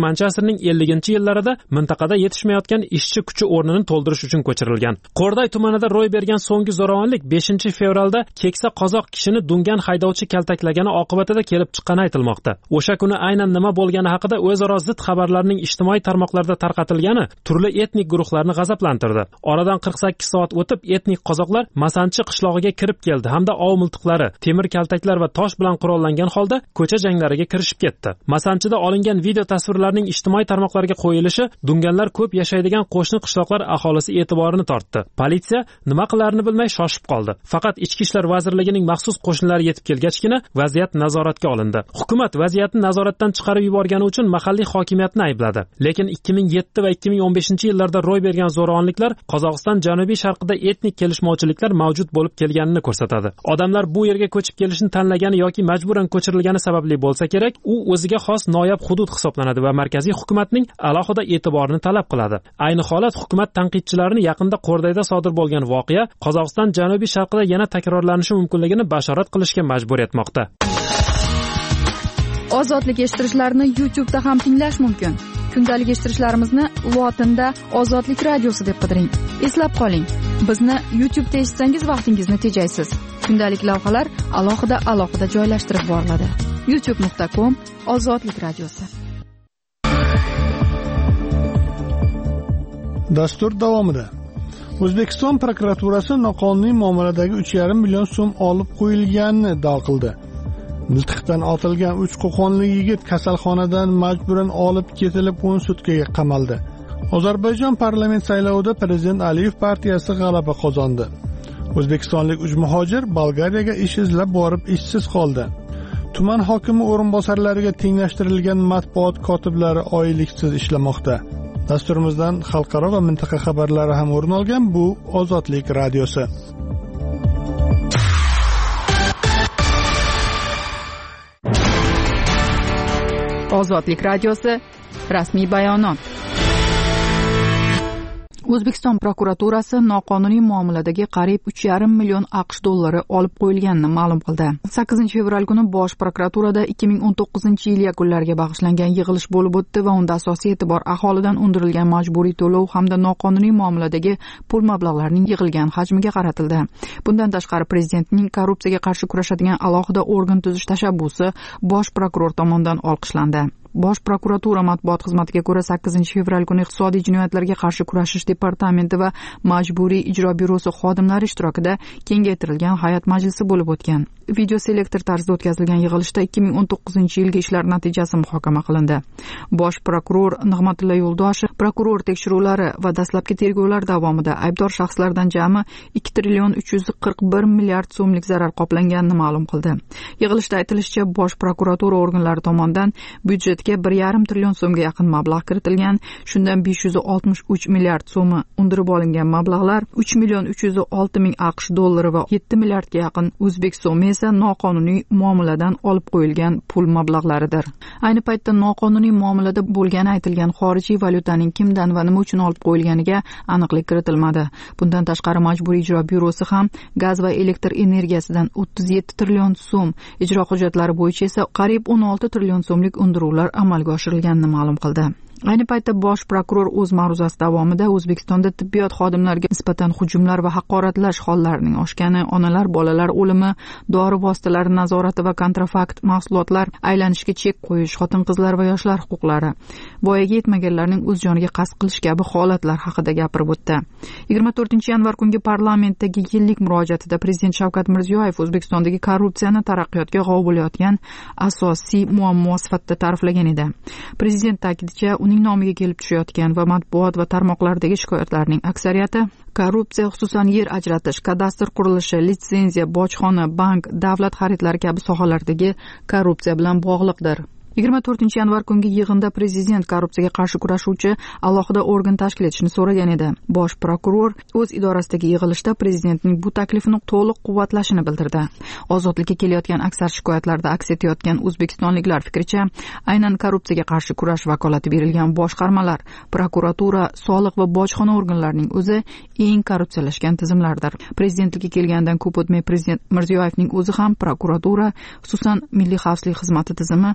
yigirmanchi asrning elliginchi yillarida mintaqada yetishmayotgan ishchi kuchi o'rnini to'ldirish uchun ko'chirilgan. Qo'rday tumanida ro'y bergan so'nggi zo'ravonlik beshinchi fevralda keksa qozoq kishini dungan haydovchi kaltaklagani oqibatida kelib chiqqani aytilmoqda. O'sha kuni aynan nima bo'lgani haqida o'zaro zid xabarlarning ijtimoiy tarmoqlarda tarqatilgani turli etnik guruhlarni g'azablantirdi. Oradan qirq sakkiz soat o'tib etnik qozoqlar Masanchi qishlog'iga kirib keldi hamda ov miltiqlari, temir kaltaklar va tosh bilan qurollangan holda ko'cha janglariga kirishib ketdi. Masanchida olingan video tasvirlarning ijtimoiy tarmoqlarga qo'yilishi dunganlar ko'p yashaydigan qo'shni qishloqlar aholisi e'tiborini tortdi. Politsiya nima qilarini bilmay shoshib qoldi. Faqat Ichki ishlar vazirligining maxsus qo'shinlari yetib kelgachgina vaziyat nazoratga olindi. Hukumat vaziyatni nazoratdan chiqarib yuborgani uchun mahalliy hokimiyatni aybladi. Lekin ikki ming yetti va ikki ming o'n beshinchi yillarda ro'y bergan zo'ravonliklar Qozog'iston janubiy sharqida etnik kelishmovchiliklar mavjud bo'lib kelganini ko'rsatadi. Odamlar bu yerga ko'chib kelishni tanlagani yoki majburan ko'chirilgani sababli bo'lsa kerak, u o'ziga xos noyob hudud hisoblanadi va markaziy hukumatning alohida e'tiborini talab qiladi. Ayni holat hukumat tanqidchilarini yaqinda Qo'rdayda sodir bo'lgan voqea Qozog'iston janubiy sharqida yana takrorlanishi mumkinligini bashorat qilishga majbur etmoqda. Ozodlik eshittirishlarni YouTube da ham tinglash mumkin. Kundalik eshittirishlarimizni lotinda Ozodlik radiosi deb qidiring. Eslab qoling, bizni YouTube da eshitsangiz vaqtingizni tejaysiz. Kundalik lavhalar alohida alohida joylashtirib boriladi. youtube nuqta com Ozodlik radiosi. Dastur davomida O'zbekiston prokuraturasi noqonuniy muomaladagi uch yarim million so'm olib qo'yilganini da'vo qildi. Miltiqdan otilgan uch qo'qonlik yigit kasalxonadan majburan olib ketilib o'n sutkaga qamaldi. Ozarbayjon parlament saylovida prezident Aliyev partiyasi g'alaba qozondi. O'zbekistonlik uch muhojir Bolgariyaga ish izlab borib ishsiz qoldi. Tuman hokimi o'rinbosarlariga tenglashtirilgan matbuot kotiblari oyliksiz ishlamoqda. Dasturimizdan xalqaro va mintaqa xabarlari ham o'rin olgan. Bu Ozodlik radiosi. Ozodlik radiosi rasmiy bayonot. O'zbekiston prokuraturasi noqonuniy muomaladagi qariyb uch yarim million aqsh dollari olib qo'yilganini ma'lum qildi. sakkizinchi fevral kuni Bosh prokuraturada ikki ming o'n to'qqizinchi yil yakunlariga bag'ishlangan yig'ilish bo'lib o'tdi va unda asosiy e'tibor aholidan undirilgan majburiy to'lov hamda noqonuniy muomaladagi pul mablag'larining yig'ilgan hajmiga qaratildi. Bundan tashqari prezidentning korrupsiyaga qarshi kurashadigan alohida organ tuzish tashabbusi Bosh prokuror tomonidan olqishlandi. Bosh prokuratura matbuot xizmatiga ko'ra sakkizinchi fevral kuni iqtisodiy jinoyatlarga qarshi kurashish departamenti va majburiy ijro byurosi xodimlari ishtirokida kengaytirilgan hay'at majlisi bo'lib o'tgan. Video selektor tarzida o'tkazilgan yig'ilishda ikki ming o'n to'qqizinchi yilgi ishlar natijasi muhokama qilindi. Bosh prokuror Nig'matilla Yo'ldoshev prokuror tekshiruvlari va dastlabki tergovlar davomida aybdor shaxslardan jami ikki trillion uch yuz qirq bir milliard so'mlik zarar qoplanganini ma'lum qildi. Yig'ilishda aytilishicha, Bosh prokuratura organlari tomonidan byudjetga bir yarim trillion so'mga yaqin mablag' kiritilgan. Shundan besh yuz oltmish uch milliard so'mi undirib olingan mablag'lar uch million uch yuz olti ming aqsh dollari va yetti milliardga yaqin o'zbek so'mi esa noqonuniy muomaladan olib qo'yilgan pul mablag'laridir. Ayni paytda noqonuniy muomalada bo'lgani aytilgan xorijiy valyutaning kimdan va nima uchun olib qo'yilganiga aniqlik kiritilmadi. Bundan tashqari majburiy ijro byurosi ham gaz va elektr energiyasidan o'ttiz yetti trillion so'm, ijro hujjatlari bo'yicha esa qariyb o'n olti trillion so'mlik undiruvlar amalga oshirilganini ma'lum qildi. Ayni paytda Bosh prokuror o'z ma'ruzasi davomida O'zbekistonda tibbiyot xodimlariga nisbatan hujumlar va haqoratlash hollarining oshgani, onalar, bolalar o'limi, dori vositalari nazorati va kontrafakt mahsulotlar aylanishiga chek qo'yish, xotin-qizlar va yoshlar huquqlari, voyaga yetmaganlarning o'z joniga qasd qilish kabi holatlar haqida gapirib o'tdi. yigirma to'rtinchi yanvar kungi parlamentdagi yillik murojaatida Prezident Shavkat Mirziyoyev O'zbekistondagi korrupsiyani taraqqiyotga g'ov bo'layotgan asosiy muammo sifatida ta'riflagan edi. Prezident ta'kidlagancha, uning nomiga kelib tushayotgan va matbuot va tarmoqlardagi shikoyatlarning aksariyati korrupsiya, xususan yer ajratish, kadastr qurilishi, litsenziya, bojxona, bank, davlat xaridlari kabi sohalardagi korrupsiya bilan bog'liqdir. yigirma to'rtinchi yanvar kungi yig'inda prezident korrupsiyaga qarshi kurashuvchi alohida organ tashkil etishni so'ragan edi. Bosh prokuror o'z idorasidagi yig'ilishda prezidentning bu taklifini to'liq quvvatlashini bildirdi. Ozodlikka kelayotgan aksar shikoyatlarda aks etayotgan o'zbekistonliklar fikricha, aynan korrupsiyaga qarshi kurash vakolati berilgan boshqarmalar, prokuratura, soliq va bojxona organlarining o'zi eng korrupsiyalashgan tizimlardir. Prezidentlikka kelgandan ko'p o'tmay prezident Mirziyoyevning o'zi ham prokuratura, xususan Milliy xavfsizlik xizmati tizimi ular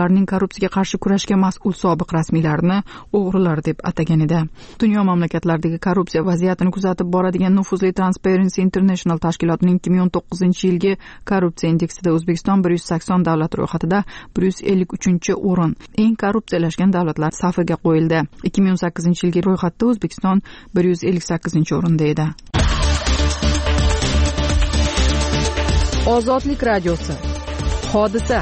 ularning korrupsiyaga qarshi kurashga mas'ul sobiq rasmiylarni o'g'rilar deb atagan edi. Dunyo mamlakatlaridagi korrupsiya vaziyatini kuzatib boradigan nufuzli Transparency International tashkilotining ikki ming o'n to'qqizinchi yilgi korrupsiya indeksida O'zbekiston bir yuz sakson davlat ro'yxatida bir yuz ellik uchinchi o'rin eng korrupsiyalashgan davlatlar safiga qo'yildi. ikki ming o'n sakkizinchi yilgi ro'yxatda O'zbekiston bir yuz ellik sakkizinchi o'rinda edi. Ozodlik radiosi. Hodisa.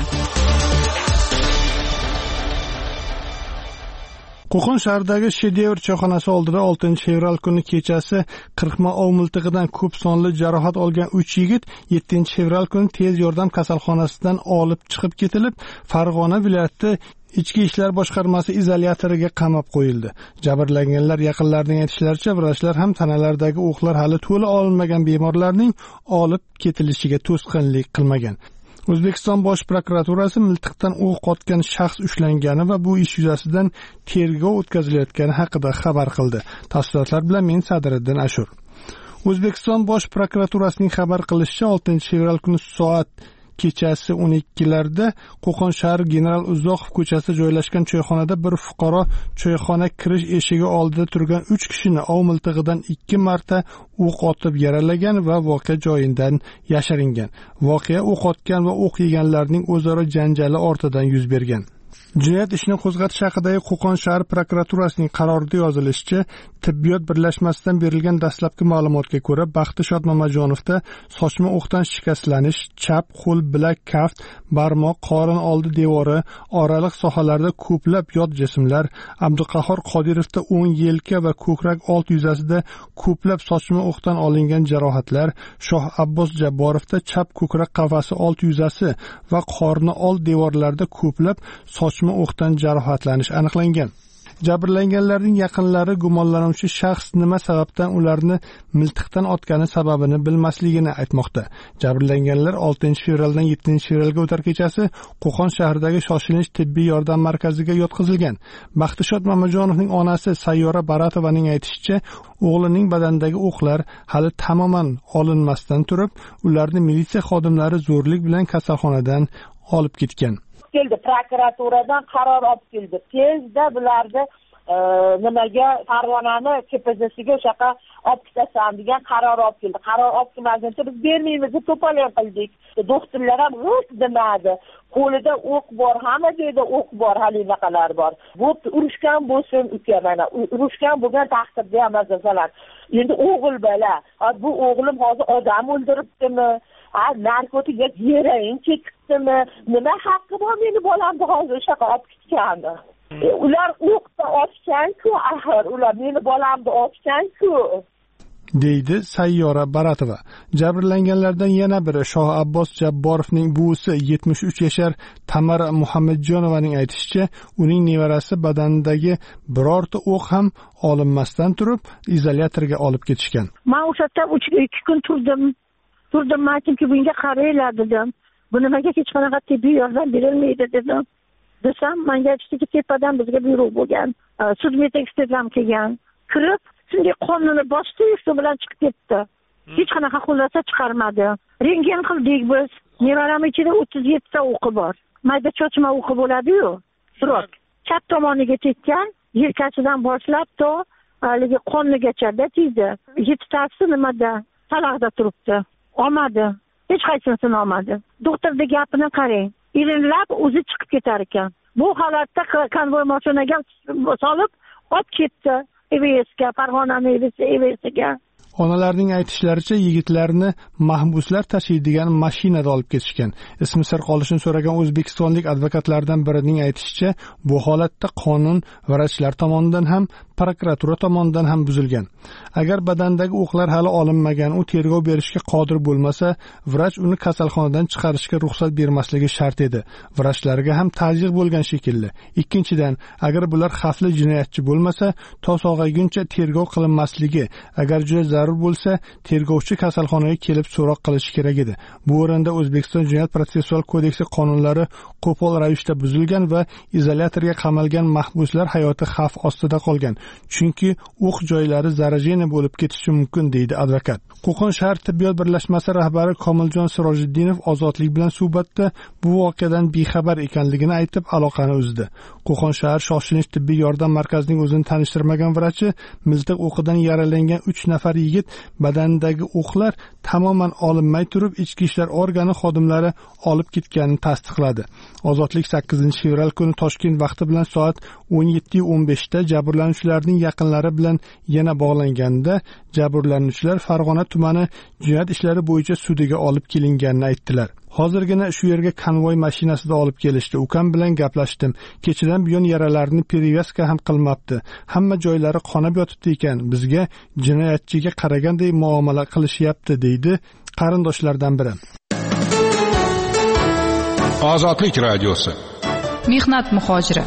Qo'qon shahridagi Shedevr choyxonasi oldida oltinchi fevral kuni kechasi qirqma ov miltig'idan ko'p sonli jarohat olgan uch yigit yettinchi fevral kuni tez yordam kasalxonasidan olib chiqib ketilib, Farg'ona viloyati Ichki ishlar boshqarmasi izolyatoriga qamab qo'yildi. Jabrlanganlar yaqinlarining aytishlaricha, vrachlar ham tanalaridagi o'qlar hali to'la olinmagan bemorlarning olib ketilishiga to'sqinlik qilmagan. O'zbekiston Bosh prokuraturasi miltiqdan o'q otgan shaxs ushlangani va bu ish yuzasidan tergov o'tkazilayotgani haqida xabar qildi. Tafsilotlar bilan men Sadriddin Ashur. O'zbekiston Bosh prokuraturasining xabar qilishicha, oltinchi fevral kuni soat kechasi o'n ikkilarda Qo'qon shahri General Uzoqov ko'chasida joylashgan choyxonada bir fuqaro choyxona kirish eshigi oldida turgan uch kishini ov miltig'idan ikki marta o'q otib yaralagan va voqea joyidan yashiringan. Voqea o'q otgan va o'q yeganlarning o'zaro janjali ortidan yuz bergan. Jinoyat ishini qo'zg'atish haqidagi Qo'qon shahar prokuraturasining qarorida yozilishicha, tibbiyot birlashmasidan berilgan dastlabki ma'lumotga ko'ra, Baxtishod Mamajonovda sochma o'qdan shikastlanish, chap qo'l, bilak, kaft, barmoq, qorin oldi devori, oraliq sohalarda ko'plab yot jismlar, Abduqahhor Qodirovda o'ng yelka va ko'krak old yuzasida ko'plab sochma o'qdan olingan jarohatlar, Shoh Abbos Jabborovda chap ko'krak qafasi old yuzasi va qorni old devorlarida ko'plab sochma o'qdan jarohatlanish aniqlangan. Jabrlanganlarning yaqinlari gumonlanuvchi shaxs nima sababdan ularni miltiqdan otgani sababini bilmasligini aytmoqda. Jabrlanganlar oltinchi fevraldan yettinchi fevralga o'tar kechasi Qo'qon shahridagi shoshilinch tibbiy yordam markaziga yotqizilgan. Baxtishod Mamajonovning onasi Sayyora Baratovaning aytishicha, o'g'lining badanidagi o'qlar hali tamoman olinmasdan turib, ularni militsiya xodimlari zo'rlik bilan kasalxonadan olib ketgan. keldi, prokuraturadan qaror olib keldi. Tezda bularni nimaga Farg'onani K P Z siga o'shaqa olib ketasan degan qaror olib keldi. Qaror olib kelmaguncha biz bermaymiz deb to'polon qildik. Doktorlar ham g'ut demadi. Qo'lida o'q bor, hamma joyda o'q bor, halinaqalar bor. Bu urushgan bo'lsin uka, mana urushgan bo'lgan taqdirda ham masalan. Endi o'g'il bola, bu o'g'lim hozir odam o'ldiribdimi? Ha, narkotik yoki heroin chekibdimi? Nima haqqi bor meni bolamni hozir o'shaqa olib ketgani? E, ular o'qda otgan-ku, axir ular meni bolamni otgan-ku. deydi Sayyora Baratova. Jabrlanganlardan yana biri Shoh Abbos Jabborovning buvisi yetmish uch yashar Tamara Muhammadjonovaning aytishicha, uning nevarasi badanidagi birorta o'q ham olinmasdan turib, izolyatorga olib ketishgan. Men o'sha yerda ikki kun turdim. Turdim, aytdimki, bunga qaranglar dedim. Bu nimaga hech qanaqa tibbiy yordam berilmaydi dedim. Desam, menga aytishdiki, tepadan bizga buyruq bo'lgan. Sud ekspertlar kelgan. Kirib, shunday qonini bosdi, shu bilan chiqib ketdi. Hech qanaqa xulosa chiqarmadi. Rentgen qildik biz. Nevaram ichida o'ttiz yetti ta o'qi bor. Mayda chochma o'qi bo'ladi-yu. Surok. Chap tomoniga tekkan, yelkasidan boshlab to haligi qonigacha-da tegdi. yetti tasi nimada? Talaqda turibdi. Olmadi. Hech qaysini olmadi. Doktorning gapini qarang. Irinlab o'zi chiqib ketar ekan. Bu holatda konvoy mashinaga solib olib ketdi. Evesga, Farg'onani Evesiga. Onalarning aytishlaricha, yigitlarni mahbuslar tashiydigan mashinada olib ketishgan. Ismi sir qolishini so'ragan o'zbekistonlik advokatlardan birining aytishicha, bu holatda qonun vrachlar tomonidan ham, prokuratura tomonidan ham buzilgan. Agar badandagi o'qlar hali olinmagan, u tergov berishga qodir bo'lmasa, vrach uni kasalxonadan chiqarishga ruxsat bermasligi shart edi. Vrachlarga ham ta'zir bo'lgan shekilli. Ikkinchidan, agar bular xavfli jinoyatchi bo'lmasa, to sog'ayguncha tergov qilinmasligi, agar juda zarur bo'lsa, tergovchi kasalxonaga kelib so'roq qilishi kerak edi. Bu o'rinda O'zbekiston Jinoyat protsessual kodeksi qonunlari qo'pol ravishda buzilgan va izolyatorga qamalgan mahbuslar hayoti xavf ostida qolgan. chunki o'q joylari zarajena bo'lib ketishi mumkin, deydi advokat. Qo'qon shahar tibbiyot birlashmasi rahbari Komiljon Sirojiddinov ozodlik bilan suhbatda bu voqeadan bexabar ekanligini aytib aloqani uzdi. Qo'qon shahar shoshilinch tibbiy yordam markazining o'zini tanishtirmagan vrachi miltiq o'qidan yaralangan uch nafar yigit badanidagi o'qlar tamoman olinmay turib ichki ishlar organi xodimlari olib ketganini tasdiqladi. Ozodlik sakkizinchi fevral kuni Toshkent vaqti bilan soat o'n yetti o'n besh da jabrlanuvchilarning yaqinlari bilan yana bog'langanda jabrlanuvchilar Farg'ona tumani jinoyat ishlari bo'yicha sudiga olib kelinganini aytdilar. Hozirgina shu yerga konvoy mashinasida olib kelishdi. Ukam bilan gaplashdim. Kechadan buyon yaralarni perevyaska ham qilmabdi. Hamma joylari qonab yotibdi ekan. Bizga jinoyatchiga qaraganday muomala qilishyapti, deydi qarindoshlardan biri. Ozodlik radiosi. Mehnat muhojiri.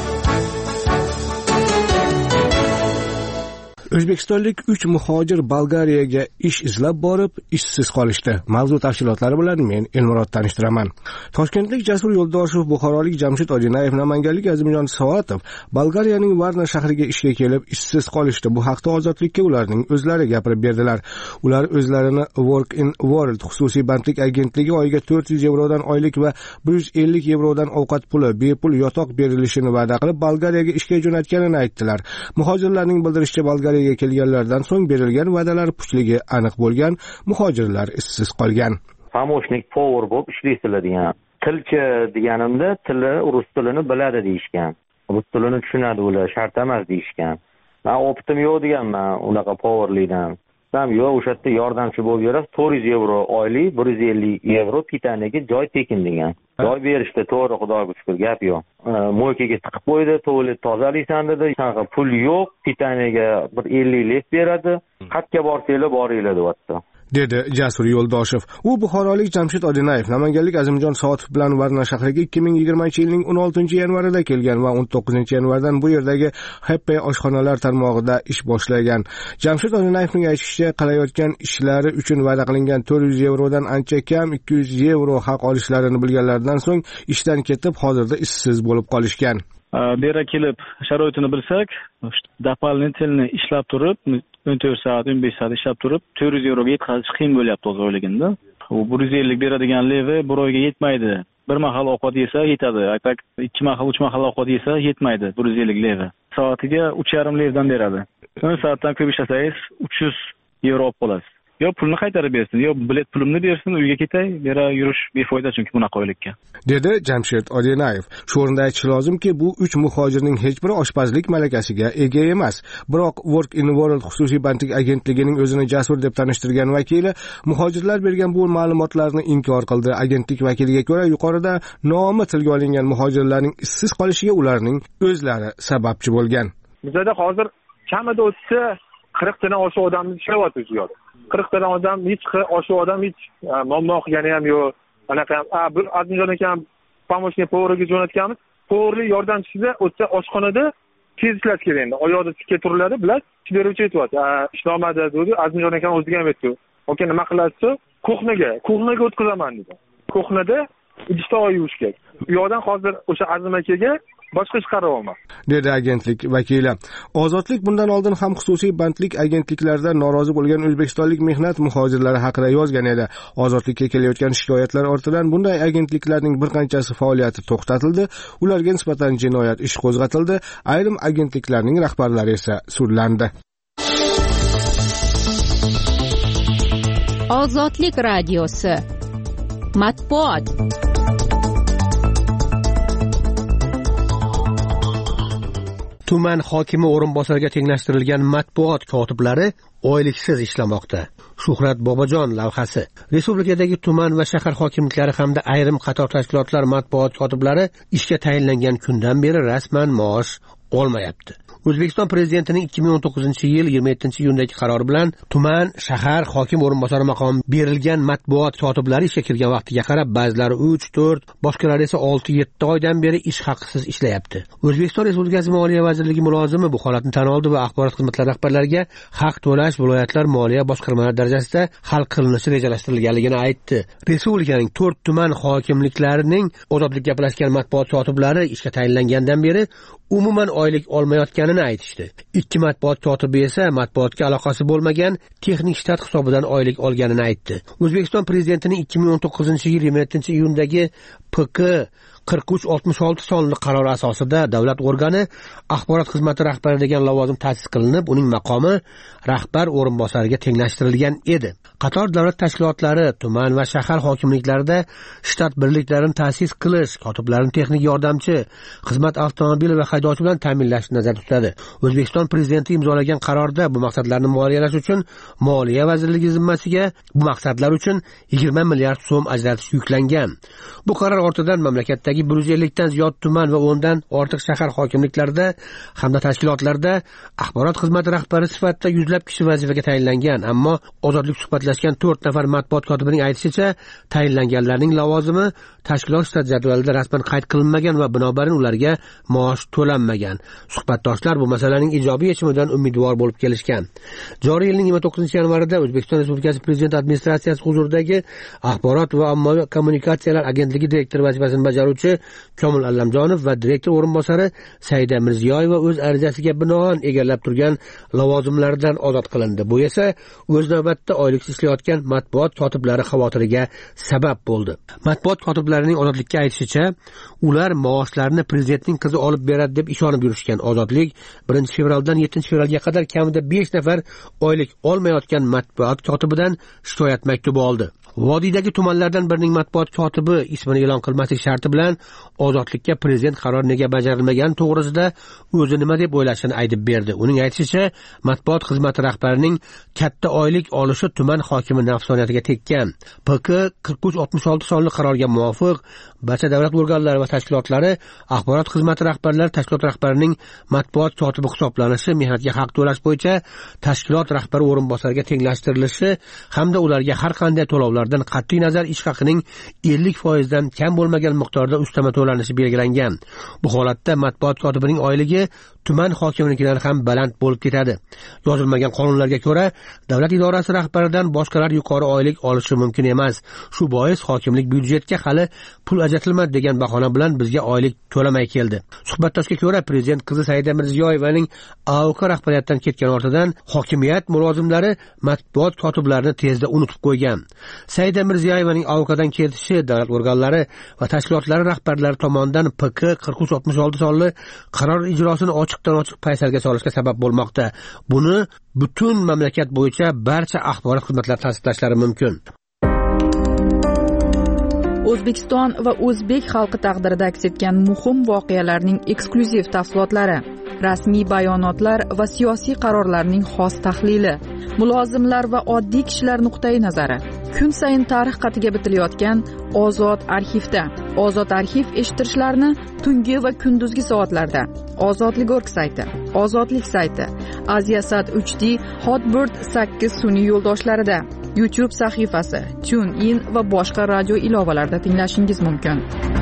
O'zbekistonlik uch muhojir Bolgariyaga ish izlab borib, ishsiz qolishdi. Mavzu tafsilotlari bilan men Elmurod tanishtiraman. Toshkentlik Jasur Yo'ldoshev, buxorolik Jamshid Odinayev, namanganlik Azimjon Savatov Bolgariyaning Varna shahriga ishga kelib ishsiz qolishdi. Bu haqda Ozodlikka ularning o'zlari gapirib berdilar. Ular o'zlarini Work in World xususiy bandlik agentligi oyiga to'rt yuz yevrodan oylik va bir yuz ellik yevrodan ovqat puli, bepul yotoq berilishini va'da qilib Bolgariyaga ishga jo'natganini aytdilar. Muhojirlarning bildirishicha, Bolgariya kelganlardan so'ng berilgan va'dalar puchligi aniq bo'lgan, muhojirlar ishsiz qolgan. Pomochnik power bo'lib ishlaysizlar degan. Tilchi deganimda tili rus tilini biladi deyishgan. Rus tilini tushunadi ular, shart emas deyishgan. Men opitim yo'q deganman unaqa powerlikdan. Sam yo'q, o'sha yerda yordamchi bo'lib yurasiz, to'rt yuz yevro oylik, bir yuz ellik yevro pitaniyaga joy tekin degan. Joy berishdi, to'g'ri, Xudoga shukr, gap yo'q. Mo'ykaga tiqib qo'ydi, tualet tozalaysan dedi. Sanaqa pul yo'q, pitaniyaga bir ellik lek beradi. Qayerga borsanglar boringlar deyapti. dedi Jasur Yo'ldoshev. U buxorolik Jamshid Odinayev, namanganlik Azimjon Savatov bilan Varna shahriga ikki ming yigirmanchi yilning o'n oltinchi yanvarida kelgan va o'n to'qqizinchi yanvardan bu yerdagi Happy oshxonalar tarmog'ida ish boshlagan. Jamshid Odinayevning aytishicha, qilayotgan ishlari uchun va'da qilingan to'rt yuz yevrodan ancha kam ikki yuz yevro haq olishlarini bilganlaridan so'ng ishdan ketib, hozirda ishsiz bo'lib qolishgan. Bera kelib sharoitini bilsak, doполнительно ishlab turib, o'n to'rt soat, o'n besh soat ishlab turib, to'rt yuz yevroga yetkazish qiyin bo'lyapti o'z o'yligimda. U bir yuz ellik beradigan levi bir oyga yetmaydi. Bir mahal ovqat yesa yetadi. Aytak ikki mahal, uch mahal ovqat yesa yetmaydi bir yuz ellik levi. Soatiga uch yarim levdan beradi. o'n soatdan ko'p ishlasangiz uch yuz yevro olib qolasiz. Yo pulni qaytarib bersin, yo bilet pulimni bersin, uyga ketay, bera yurish befoyda chunki bunaqa oylikka. dedi Jamshid Odinayev. Shu o'rinda aytish lozimki, bu uch muhojirning hech biri oshpazlik malakasiga ega emas. Biroq Work in World xususiy bandlik agentligining o'zini Jasur deb tanishtirgan vakili muhojirlar bergan bu ma'lumotlarni inkor qildi. Agentlik vakiliga ko'ra, yuqorida nomi tilga olingan muhojirlarning ishsiz qolishiga ularning o'zlari sababchi bo'lgan. Bizda hozir kamida o'tsa qirq tadan oshiq odamni ishlayapti shu yerda. qirq tadan odam hech oshiq odam hech muammo qilgani ham yo'q. Anaqa ham bir Azimjon akam pomochnik powerga jo'natganmiz. Powerlik yordamchisida o'tsa oshxonada tez ishlash kerak endi. Oyoqda tikka turiladi, bilan ish beruvchi aytyapti. Ishlamadi dedi. Azimjon akam o'ziga ham aytdi. "Oka, nima qilasiz? Kuxnaga, kuxnaga o'tkazaman" dedi. Kuxnada idishtoq yuvish kerak. U yoqdan hozir o'sha Azim akaga boshqa ish qaryapman, dedi agentlik vakili. Ozodlik bundan oldin ham xususiy bandlik agentliklaridan norozi bo'lgan o'zbekistonlik mehnat muhojirlari haqida yozgan edi. Ozodlikka kelayotgan shikoyatlar ortidan bunday agentliklarning bir qanchasi faoliyati to'xtatildi, ularga nisbatan jinoyat ish qo'zg'atildi, ayrim agentliklarning rahbarlari esa sudlandi. Ozodlik radiosi. Matbuot. Tuman hokimi o'rinbosariga tenglashtirilgan matbuot kotiblari oyliksiz ishlamoqda. Shuhrat Bobojon lavhasi. Respublikadagi tuman va shahar hokimliklari hamda ayrim qator tashkilotlar matbuot kotiblari ishga tayinlangan kundan beri rasman maosh olmayapti. O'zbekiston prezidentining ikki ming o'n to'qqizinchi yil yigirma yettinchi iyundagi qarori bilan tuman, shahar hokim o'rinbosari maqomi berilgan matbuot kotiblari ishga kirgan vaqtiga qarab ba'zilari uch, to'rt, boshqalari esa olti, yetti oydan beri ish haqisiz ishlayapti. O'zbekiston Respublikasi Moliya vazirligi mulozimi bu holatni tan oldi va axborot xizmatlari rahbarlariga haq to'lash viloyatlar moliya boshqarmalari darajasida hal qilinishi rejalashtirilganligini aytdi. Respublikaning to'rt tuman hokimliklarining ozodlik gaplashgan matbuot kotiblari ishga tayinlangandan beri umuman oylik olmayotganini aytishdi. Ikki matbuot kotibi esa matbuotga aloqasi bo'lmagan texnik shtat hisobidan oylik olganini aytdi. O'zbekiston prezidentining ikki ming o'n to'qqizinchi yil yigirma yettinchi iyundagi P K qirq uch oltmish olti sonli qarori asosida davlat organi axborot xizmati rahbari degan lavozim ta'sis qilinib, uning maqomi rahbar o'rinbosariga tenglashtirilgan edi. Qator davlat tashkilotlari, tuman va shahar hokimliklarida shtat birliklarini ta'sis qilish, kotiblarni texnik yordamchi, xizmat avtomobili va haydovchi bilan ta'minlashni nazarda tutadi. O'zbekiston prezidenti imzolagan qarorda bu maqsadlarni moliyalash uchun Moliya vazirligi zimmasiga bu maqsadlar uchun yigirma milliard so'm ajratish yuklangan. Bu qaror ortidan mamlakatdagi bir yuz ellikdan ziyod tuman va o'ndan ortiq shahar hokimliklarida hamda tashkilotlarda axborot xizmati rahbari sifatida yuzlab kishi vazifaga tayinlangan, ammo ozodlik suhbatlashgan to'rt nafar matbuot kotibining aytishicha, tayinlanganlarning lavozimi tashkilot shtat jadvalida rasman qayd qilinmagan va binobarin ularga maosh to'lanmagan. Suhbatdoshlar bu masalaning ijobiy yechimidan umidvor bo'lib kelishgan. Joriy yilning yigirma to'qqizinchi yanvarida O'zbekiston Respublikasi Prezident administratsiyasi huzuridagi Axborot va ommaviy kommunikatsiyalar agentligi direktori vazifasini bajaruvchi Komil Allamjonov va direktor o'rinbosari Saida Mirziyoyeva o'z arizasiga binoan egallab turgan lavozimlaridan ozod qilindi. Bu esa o'z navbatida oyliksiz ishlayotgan matbuot kotiblari xavotiriga sabab bo'ldi. Matbuot kotiblarining ozodlikka aytishicha, ular maoshlarini prezidentning qizi olib beradi deb ishonib yurishgan. Ozodlik birinchi fevraldan yettinchi fevralga qadar kamida besh nafar oylik olmayotgan matbuot kotibidan shikoyat maktubi oldi. Vodiydagi tumanlardan birining matbuot kotibi ismini e'lon qilmaslik sharti bilan ozodlikka prezident qarori nega bajarilmagani to'g'risida o'zi nima deb o'ylashini aytib berdi. Uning aytishicha, matbuot xizmati rahbarining katta oylik olishi tuman hokimi nafsoniyatiga tekkan. P K qirq uch oltmish olti sonli qarorga muvofiq barcha davlat organlari va tashkilotlari axborot xizmati rahbarlari tashkilot rahbarining matbuot kotibi hisoblanishi, mehnatga haq to'lash bo'yicha tashkilot rahbari o'rinbosariga tenglashtirilishi hamda ularga har qanday to'lovlardan qat'iy nazar ish haqining ellik foiz dan kam bo'lmagan miqdorda ustama to'lanishi belgilangan. Bu holatda matbuot kotibining oyligi tuman hokimligidan ham baland bo'lib ketadi. Yozilmagan qonunlarga ko'ra davlat idorasi rahbaridan boshqalar yuqori oylik olishi mumkin emas. Shu bois hokimlik byudjetga hali pul ajratilmadi degan bahona bilan bizga oylik to'lamay keldi. Suhbatdoshga ko'ra, prezident qizi Saida Mirziyoyevaning A O K rahbariyatdan ketgan ortidan hokimiyat mulozimlari matbuot kotiblarini tezda unutib qo'ygan. Saida Mirziyoyevaning A O Kdan ketishi davlat organlari va tashkilotlari rahbarlari tomonidan P K qirq uch oltmish olti sonli qaror ijrosini ochiqdan ochiq paysalga solishga sabab bo'lmoqda. Buni butun mamlakat bo'yicha barcha axborot xizmatlari tasdiqlashlari mumkin. O'zbekiston va o'zbek xalqi taqdirida aks etgan muhim voqealarning eksklyuziv tafsilotlari, rasmiy bayonotlar va siyosiy qarorlarning xos tahlili, mulozimlar va oddiy kishilar nuqtai nazari. Kun sayin tarix qatiga bitilayotgan Ozod arxivda. Ozod arxiv eshittirishlarni tungi va kunduzgi soatlarda. Ozodlik org sayti, Ozodlik sayti, Aziasat uch D, Hotbird sakkiz sun'iy yo'ldoshlarida, YouTube sahifasi, TuneIn va boshqa radio ilovalarida tinglashingiz mumkin.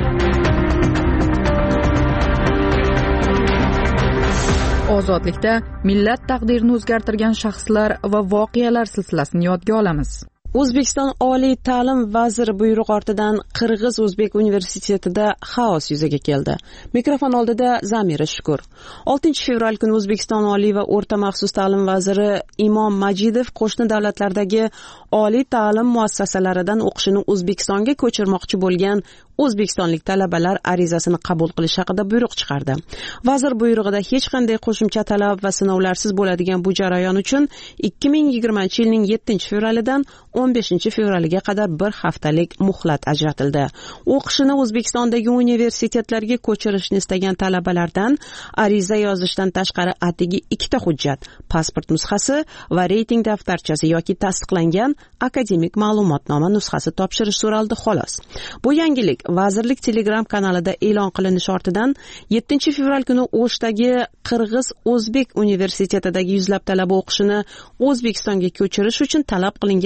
Ozodlikda millat taqdirini o'zgartirgan shaxslar va voqealar silsilasini yodga olamiz. O'zbekiston Oliy ta'lim vaziri buyrug'i ortidan Qirg'iz O'zbek universitetida xaos yuzaga keldi. Mikrofon oldida Zamira Shukur. oltinchi fevral kuni O'zbekiston Oliy va o'rta maxsus ta'lim vaziri Imom Majidov qo'shni davlatlardagi oliy ta'lim muassasalaridan o'qishini O'zbekistonga ko'chirmoqchi bo'lgan o'zbekistonlik talabalar arizasini qabul qilish haqida buyruq chiqardi. Vazir buyrug'ida hech qanday qo'shimcha talab va sinovlarsiz bo'ladigan bu jarayon uchun ikki ming yigirmanchi yilning yettinchi fevralidan o'n beshinchi fevraliga qadar bir haftalik muhlat ajratildi. O'qishini O'zbekistondagi universitetlarga ko'chirishni istagan talabalardan ariza yozishdan tashqari atigi ikkita hujjat, pasport nusxasi va reyting daftarchasi yoki tasdiqlangan akademik ma'lumotnoma nusxasi topshirish so'raldi xolos. Bu yangilik vazirlik Telegram kanalida e'lon qilinishi ortidan yettinchi fevral kuni O'shdagi Qirg'iz O'zbek universitetidagi yuzlab talaba o'qishini O'zbekistonga ko'chirish uchun talab qilingan hujjat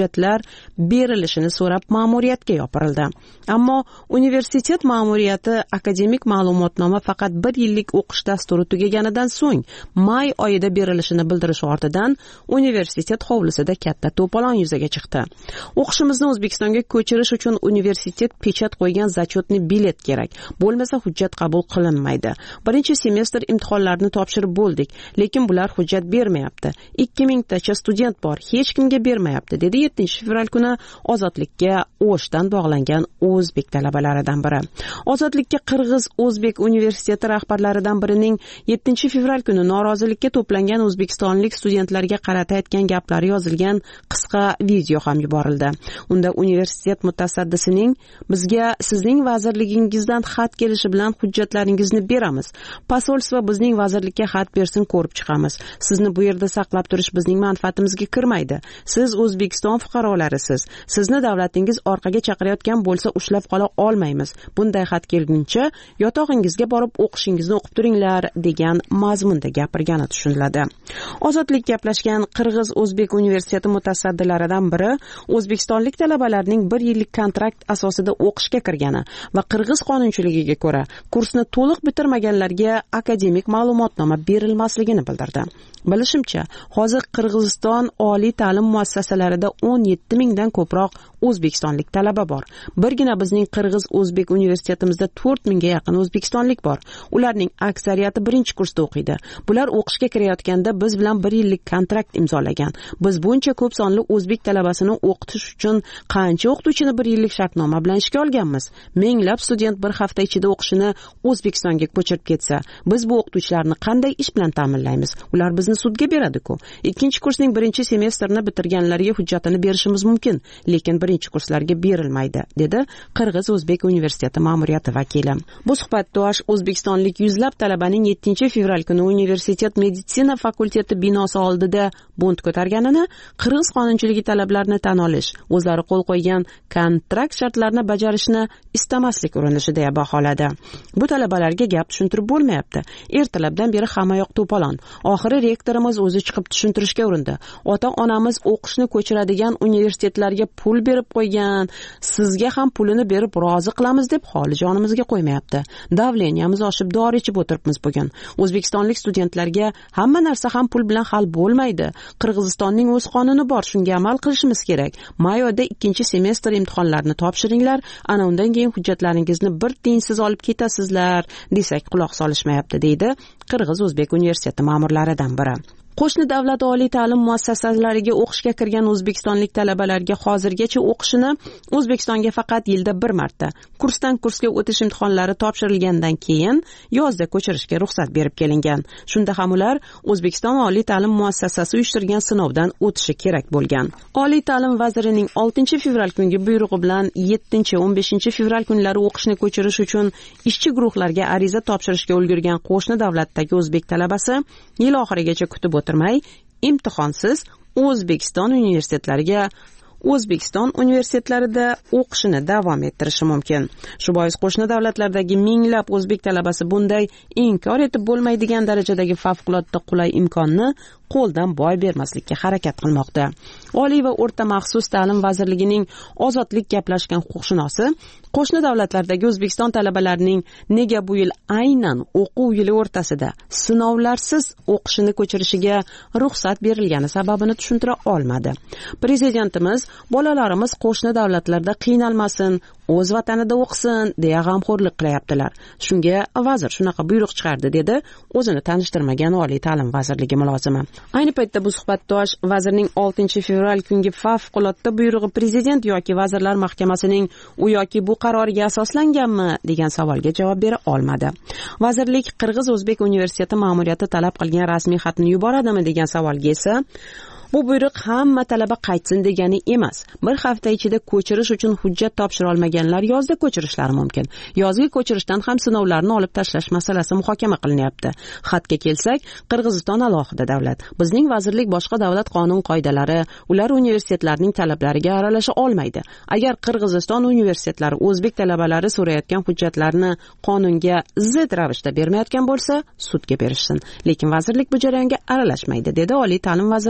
hujjatlar berilishini so'rab ma'muriyatga yopirildi. Ammo universitet ma'muriyati akademik ma'lumotnoma faqat bir yillik o'qish dasturi tugaganidan so'ng may oyida berilishini bildirish ortidan universitet hovlisida katta to'polon yuzaga chiqdi. O'qishimizni O'zbekistonga ko'chirish uchun universitet pechat qo'ygan zachotni bilet kerak. Bo'lmasa hujjat qabul qilinmaydi. Birinchi semestr imtihonlarini topshirib bo'ldik, lekin bular hujjat bermayapti. ikki mingtacha student bor, hech kimga bermayapti, dedi yettinchi fevral kuni Ozodlikka O'shdan bog'langan o'zbek talabalaridan biri. Ozodlikka Qirg'iz O'zbek universiteti rahbarlaridan birining yettinchi fevral kuni norozilikka to'plangan o'zbekistonlik studentlarga qarata aytgan gaplari yozilgan qisqa video ham yuborildi. Unda universitet mutasaddisining bizga sizning vazirligingizdan xat kelishi bilan hujjatlaringizni beramiz. Posolstvo bizning vazirlikka xat bersin, ko'rib chiqamiz. Sizni bu yerda saqlab turish bizning manfaatimizga kirmaydi. Siz O'zbekiston fuqarolarisiz. Sizni davlatingiz orqaga chaqirayotgan bo'lsa ushlab qola olmaymiz. Bunday xat kelguncha yotog'ingizga borib o'qishingizni o'qib turinglar degan mazmunda gapirgani tushuniladi. Ozodlik gaplashgan Qirg'iz O'zbek universiteti mutasaddilaridan biri o'zbekistonlik talabalarning bir yillik kontrakt asosida o'qishga kirgani va qirg'iz qonunchiligiga ko'ra kursni to'liq bitirmaganlarga akademik ma'lumotnoma berilmasligini bildirdi. Bilishimcha, hozir Qirg'iziston oliy ta'lim muassasalarida o'n yetti mingdan ko'proq o'zbekistonlik talaba bor. Birgina bizning Qirg'iz O'zbek universitetimizda to'rt mingga yaqin o'zbekistonlik bor. Ularning aksariyati birinchi kursda o'qiydi. Bular o'qishga kirayotganda biz bilan bir yillik kontrakt imzolagan. Biz buncha ko'p sonli o'zbek talabasini o'qitish uchun qancha o'qituvchini bir yillik shartnoma bilan ishga olganmiz. Minglab student bir hafta ichida o'qishini O'zbekistonga ko'chirib ketsa, biz bu o'qituvchilarni qanday ish bilan ta'minlaymiz? Ular bizni sudga beradi-ku. Ikkinchi kursning birinchi semestrini bitirganlarga hujjatini berishimiz mumkin, lekin birinchi kurslarga berilmaydi, dedi Qirg'iz O'zbek universiteti ma'muriyati vakili. Bu suhbatdosh o'zbekistonlik yuzlab talabaning yettinchi fevral kuni universitet meditsina fakulteti binosi oldida bunt ko'targanini, qirg'iz qonunchiligi talablarini tan olish, o'zlari qo'l qo'ygan kontrakt shartlarini bajarishni istamaslik urinishi deya baholadi. Bu talabalarga gap tushuntirib bo'lmayapti. Ertalabdan beri hamma yoq to'polon. Oxiri rektorimiz o'zi chiqib tushuntirishga urindi. Ota-onamiz o'qishni ko'chiradigan universitetlarga pul berib qo'ygan, sizga ham pulini berib rozi qilamiz deb holi jonimizga qo'ymayapti. Davleniyamiz oshib dori ichib o'tiribmiz bugun. O'zbekistonlik studentlarga hamma narsa ham pul bilan hal bo'lmaydi. Qirg'izistonning o'z qonuni bor, shunga amal qilishimiz kerak. May oyida ikkinchi semestr imtihonlarini topshiringlar, ana undan keyin hujjatlaringizni bir tiyinsiz olib ketasizlar, desak quloq solishmayapti, deydi Qirg'iz O'zbek universiteti ma'murlaridan biri. Qo'shni davlat oliy ta'lim muassasalariga o'qishga kirgan o'zbekistonlik talabalarga hozirgacha o'qishini O'zbekistonga faqat yilda bir marta kursdan kursga o'tish imtihonlari topshirilgandan keyin yozda ko'chirishga ruxsat berib kelingan. Shunda ham ular O'zbekiston oliy ta'lim muassasasi uyushtirgan sinovdan o'tishi kerak bo'lgan. Oliy ta'lim vazirining oltinchi fevral kungi buyrug'i bilan yettinchi o'n beshinchi fevral kunlari o'qishni ko'chirish uchun ishchi guruhlarga ariza topshirishga ulgurgan qo'shni davlatdagi o'zbek talabasi yil oxirigacha kutib o'tirmay imtihonsiz O'zbekiston universitetlariga O'zbekiston universitetlarida o'qishini davom ettirishi mumkin. Shu bois qo'shni davlatlardagi minglab o'zbek talabasi bunday inkor etib bo'lmaydigan darajadagi favqulodda qulay imkonni qo'ldan boy bermaslikka harakat qilmoqda. Oliy va o'rta maxsus ta'lim vazirligining ozodlik gaplashgan huquqshunosi qo'shni davlatlardagi O'zbekiston talabalarining nega bu yil aynan o'quv yili o'rtasida sinovlarsiz o'qishini ko'chirishiga ruxsat berilgani sababini tushuntira olmadi. Prezidentimiz bolalarimiz qo'shni davlatlarda qiynalmasin, o'z vatanida o'qisin deya g'amxo'rlik qilyaptilar. Shunga vazir shunaqa buyruq chiqardi, dedi o'zini tanishtirmagan oliy ta'lim vazirligi mulozimi. Ayni paytda bu suhbatdosh vazirning oltinchi fevral kungi favqulodda buyrug'i prezident yoki vazirlar mahkamasining u yoki bu qaroriga asoslanganmi degan savolga javob bera olmadi. Vazirlik Qirg'iz O'zbek universiteti ma'muriyati talab qilgan rasmiy xatni yuboradimi degan savolga esa bu buyruq hamma talaba qaytsin degani emas. Bir hafta ichida ko'chirish uchun hujjat topshira olmaganlar yozda ko'chirishlari mumkin. Yozgi ko'chirishdan ham sinovlarni olib tashlash masalasi muhokama qilinyapti. Xatga kelsak, Qirg'iziston alohida davlat. Bizning vazirlik boshqa davlat qonun qoidalari, ular universitetlarning talablariga aralasha olmaydi. Agar Qirg'iziston universitetlari o'zbek talabalari so'rayotgan hujjatlarni qonunga zid ravishda bermayotgan bo'lsa, sudga berishsin. Lekin vazirlik bu jarayonga aralashmaydi, dedi Oliy ta'lim vazirligining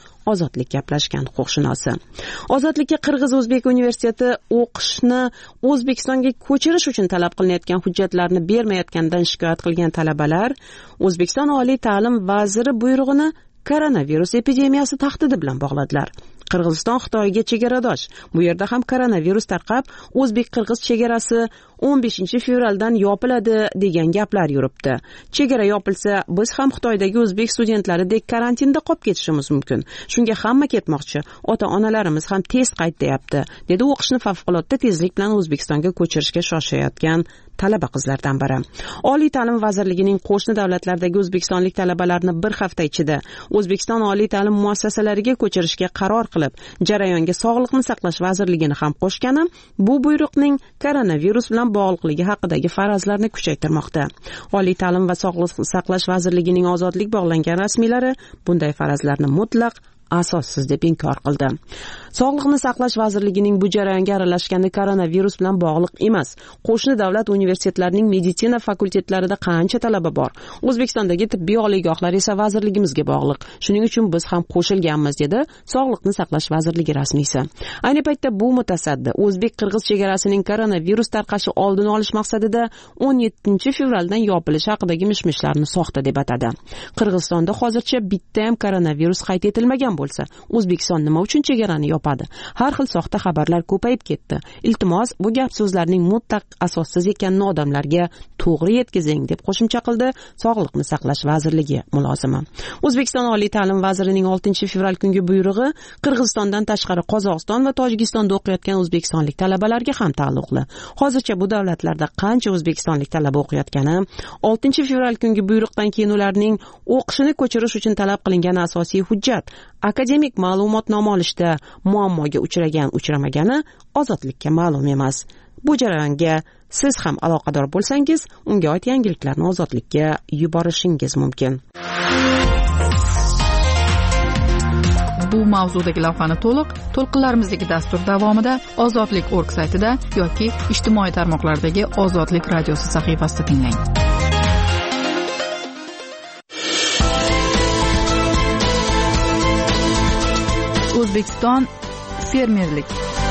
Ozodlik gaplashgan huquqshunosi. Ozodlikka Qirg'iz O'zbek universiteti o'qishni O'zbekistonga ko'chirish uchun talab qilinayotgan hujjatlarni bermayotganidan shikoyat qilgan talabalar O'zbekiston oliy ta'lim vaziri buyrug'ini koronavirus epidemiyasi tahdidi bilan bog'ladilar. Qirg'iziston Xitoyga chegaradosh. Bu yerda ham koronavirus tarqab, o'zbek-qirg'iz chegarasi o'n beshinchi fevraldan yopiladi degan gaplar yuribdi. Chegara yopilsa, biz ham Xitoydagi o'zbek studentlaridek karantinda qolib ketishimiz mumkin. Shunga hamma ketmoqchi. Ota-onalarimiz ham tez qayt deyapti, dedi o'qishni favqulodda tezlik bilan O'zbekistonga ko'chirishga shoshayotgan talaba qizlardan biri. Oliy ta'lim vazirligining qo'shni davlatlardagi o'zbekistonlik talabalarni bir hafta ichida O'zbekiston oliy ta'lim muassasalariga ko'chirishga qaror qilib, jarayonga Sog'liqni saqlash vazirligini ham qo'shgani bu buyruqning koronavirus bilan bog'liqligi haqidagi farazlarni kuchaytirmoqda. Oliy ta'lim va Sog'liqni saqlash vazirligining ozodlik bog'langan rasmiylari bunday farazlarni mutlaq asossiz deb inkor qildi. Sog'liqni saqlash vazirligining bu jarayonga aralashgani koronavirus bilan bog'liq emas. Qo'shni davlat universitetlarining meditsina fakultetlarida qancha talaba bor. O'zbekistondagi tibbiy oliygohlar esa vazirligimizga bog'liq. Shuning uchun biz ham qo'shilganmiz, dedi Sog'liqni saqlash vazirligi rasmiysi. Ayni paytda bu mutasaddi o'zbek-qirg'iz chegarasining koronavirus tarqashi oldini olish maqsadida o'n yettinchi fevraldan yopilishi haqidagi mishmishlarni soxta deb atadi. Qirg'izistonda hozircha bitta ham koronavirus qayd etilmagan bo'lsa, O'zbekiston nima uchun chegarani yopadi? Har xil soxta xabarlar ko'payib ketdi. Iltimos, bu gap so'zlarning mutlaq asossiz ekanini odamlarga to'g'ri yetkazing, deb qo'shimcha qildi Sog'liqni saqlash vazirligi mulozimi. O'zbekiston oliy ta'lim vazirining oltinchi fevral kungi buyrug'i Qirg'izistondan tashqari Qozog'iston va Tojikistonda o'qiyotgan o'zbekistonlik talabalarga ham taalluqli. Hozircha bu davlatlarda qancha o'zbekistonlik talaba o'qiyotgani, oltinchi fevral kungi buyruqdan keyin ularning o'qishini ko'chirish uchun talab qilingan asosiy hujjat akademik ma'lumotnoma olishda muammoga uchragan uchramagani ozodlikka ma'lum emas. Bu jarayonga siz ham aloqador bo'lsangiz, unga oid yangiliklarni ozodlikka yuborishingiz mumkin. Bu mavzudagi lavhani to'liq to'lqinlarimizdagi dastur davomida ozodlik точка org saytida yoki ijtimoiy tarmoqlardagi Ozodlik radiosi sahifasida tinglang. O'zbekiston fermerlik.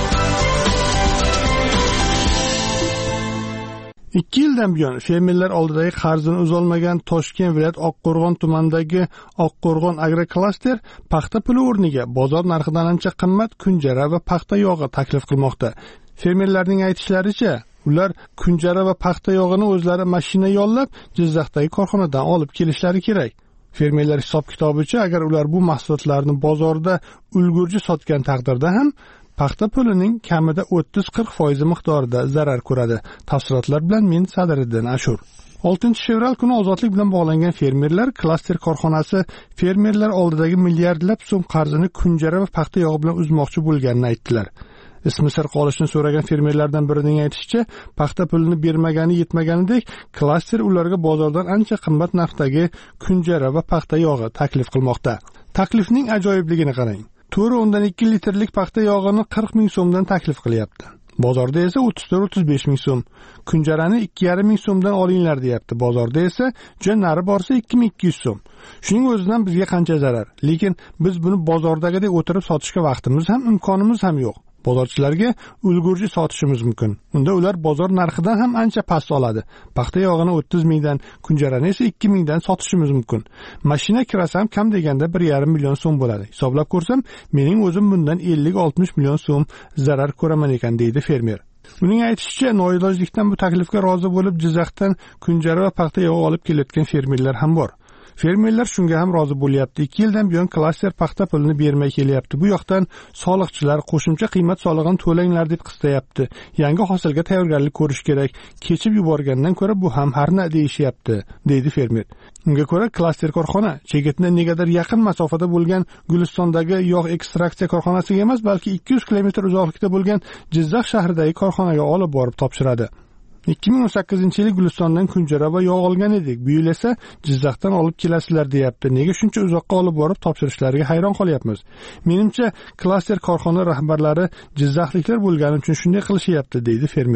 ikki yildan buyon fermerlar oldidagi qarzini uzolmagan Toshkent viloyat Oqqo'rg'on tumanidagi Oqqo'rg'on agroklaster paxta puli o'rniga bozor narxidan ancha qimmat kunjara va paxta yog'i taklif qilmoqda. Fermerlarning aytishlaricha, ular kunjara va paxta yog'ini o'zlari mashina yollab Jizzaxdagi korxonadan olib kelishlari kerak. Fermerlar hisob-kitobicha, agar ular bu mahsulotlarni bozorda ulgurji sotgan taqdirda ham paxta pulining kamida o'ttiz qirq foiz miqdorida zarar ko'radi. Tafsilotlar bilan men Sadriddin Ashur. oltinchi fevral kuni ozodlik bilan bog'langan fermerlar klaster korxonasi fermerlar oldidagi milliardlab so'm qarzini kunjara va paxta yog'i bilan uzmoqchi bo'lganini aytdilar. Ismi sir qolishini so'ragan fermerlardan birining aytishicha, paxta pulini bermagani yetmaganidek, klaster ularga bozordan ancha qimmat narxdagi kunjara va paxta yog'i taklif qilmoqda. Taklifning ajoyibligini qarang. To'ri o'ndan ikki litrlik paxta yog'ini qirq ming so'mdan taklif qilyapti. Bozorda esa o'ttiz to'rt o'ttiz besh ming so'm. Kunjarani ikki yarim ming so'mdan olinglar deyapti. Bozorda esa jon nari borsa ikki ming ikki yuz so'm. Shuning o'zidan bizga qancha zarar. Lekin biz buni bozordagidek o'tirib sotishga vaqtimiz ham, imkonimiz ham yo'q. Bozorchilarga ulgurji sotishimiz mumkin. Unda ular bozor narxidan ham ancha past oladi. Paxta yog'ini o'ttiz mingdan, kunjarani esa ikki mingdan sotishimiz mumkin. Mashina kirasi ham kam deganda bir yarim million so'm bo'ladi. Hisoblab ko'rsam, mening o'zim bundan ellik oltmish million so'm zarar ko'raman ekan, deydi fermer. Uning aytishicha, noilojlikdan bu taklifga rozi bo'lib Jizzaxdan kunjara va paxta yog'i olib kelayotgan fermerlar ham bor. Fermerlar shunga ham rozi bo'lyapti. ikki yildan buyon klaster paxta pulini bermay kelyapti. Bu yoqdan soliqchilar qo'shimcha qiymat solig'ini to'langlar deb qistayapti. Yangi hosilga tayyorgarlik ko'rish kerak. Kechib yuborgandan ko'ra bu ham harna deyishyapti, deydi fermer. Unga ko'ra klaster korxona chegitdan negadir yaqin masofada bo'lgan Gulistondagi yog' ekstraksiya korxonasiga emas, balki ikki yuz kilometr uzoqlikda bo'lgan Jizzax shahridagi korxonaga olib borib topshiradi. ikki ming o'n sakkizinchi yili Gulistondan kunjara va yog' olgan edik. Bu yil esa Jizzaxdan olib kelasizlar deyapti. Nega shuncha uzoqqa olib borib topshirishlariga hayron qolyapmiz. Menimcha, klaster korxona rahbarlari Jizzaxliklar bo'lgani uchun shunday qilishyapti, deydi fermer.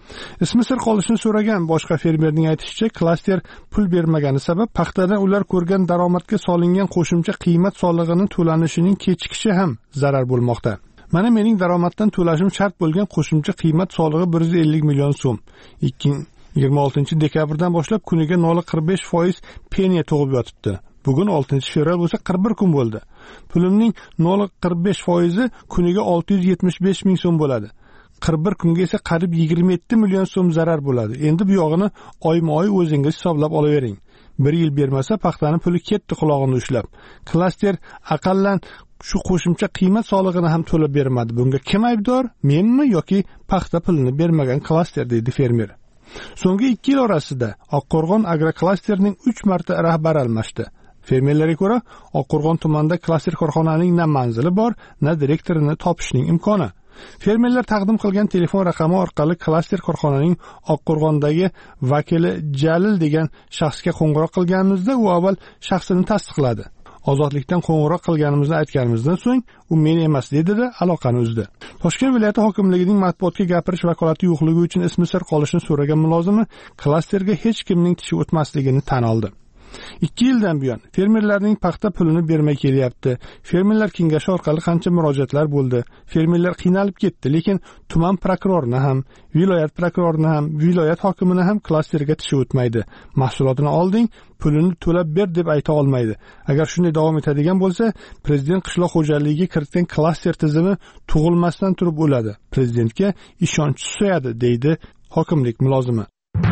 ismi sir qolishini so'ragan boshqa fermerning aytishicha, klaster pul bermagani sabab paxtadan ular ko'rgan daromadga solingan qo'shimcha qiymat solig'ini to'lanishining kechikishi ham zarar bo'lmoqda. Mana mening daromaddan to'lashim shart bo'lgan qo'shimcha qiymat solig'i bir yuz ellik million so'm. yigirma oltinchi dekabrdan boshlab kuniga nol nuqta qirq besh foiz peniya tug'ib yotibdi. Bugun oltinchi fevral bo'lsa qirq bir kun bo'ldi. Pulimning nol nuqta qirq besh foizi kuniga olti yuz yetmish besh ming so'm bo'ladi. qirq bir kunga esa qariyb yigirma yetti million so'm zarar bo'ladi. Endi bu yog'ini oyma-oy o'zingiz hisoblab olavering. Bir yil bermasa paxtani puli ketdi qulog'ini ushlab. Klaster aqallan shu qo'shimcha qiymat solig'ini ham to'lab bermadi. Bunga kim aybdor? Menmi yoki paxta pulini bermagan klaster, deydi fermer. So'nggi ikki yil orasida Oqqo'rg'on agroklasterning uch marta rahbari almashdi. Fermerlarga ko'ra, Oqqo'rg'on tumanida klaster korxonaning na manzili bor, na direktorini topishning imkoni. Fermerlar taqdim qilgan telefon raqami orqali klaster korxonaning Oqqo'rg'ondagi vakili Jalil degan shaxsga qo'ng'iroq qilganimizda, u avval shaxsini tasdiqladi. Ozodlikdan qo'ng'iroq qilganimizni aytganimizdan so'ng u men emas dedi-da aloqani uzdi. Toshkent viloyati hokimligining matbuotga gapirish vakolati yo'qligi uchun ismi sir qolishini so'ragan mulozimi klasterga hech kimning tishi o'tmasligini tan oldi. ikki yildan buyon fermerlarning paxta pulini bermay kelyapti. Fermerlar kengashi orqali qancha murojaatlar bo'ldi. Fermerlar qiynalib ketdi, lekin tuman prokurorini ham, viloyat prokurorini ham, viloyat hokimini ham klasterga tishi o'tmaydi. Mahsulotini olding, pulini to'lab ber deb ayta olmaydi. Agar shunday davom etadigan bo'lsa, prezident qishloq xo'jaligiga kiritgan klaster tizimi tug'ilmasdan turib o'ladi. Prezidentga ishonch so'yadi, deydi hokimlik mulozimi.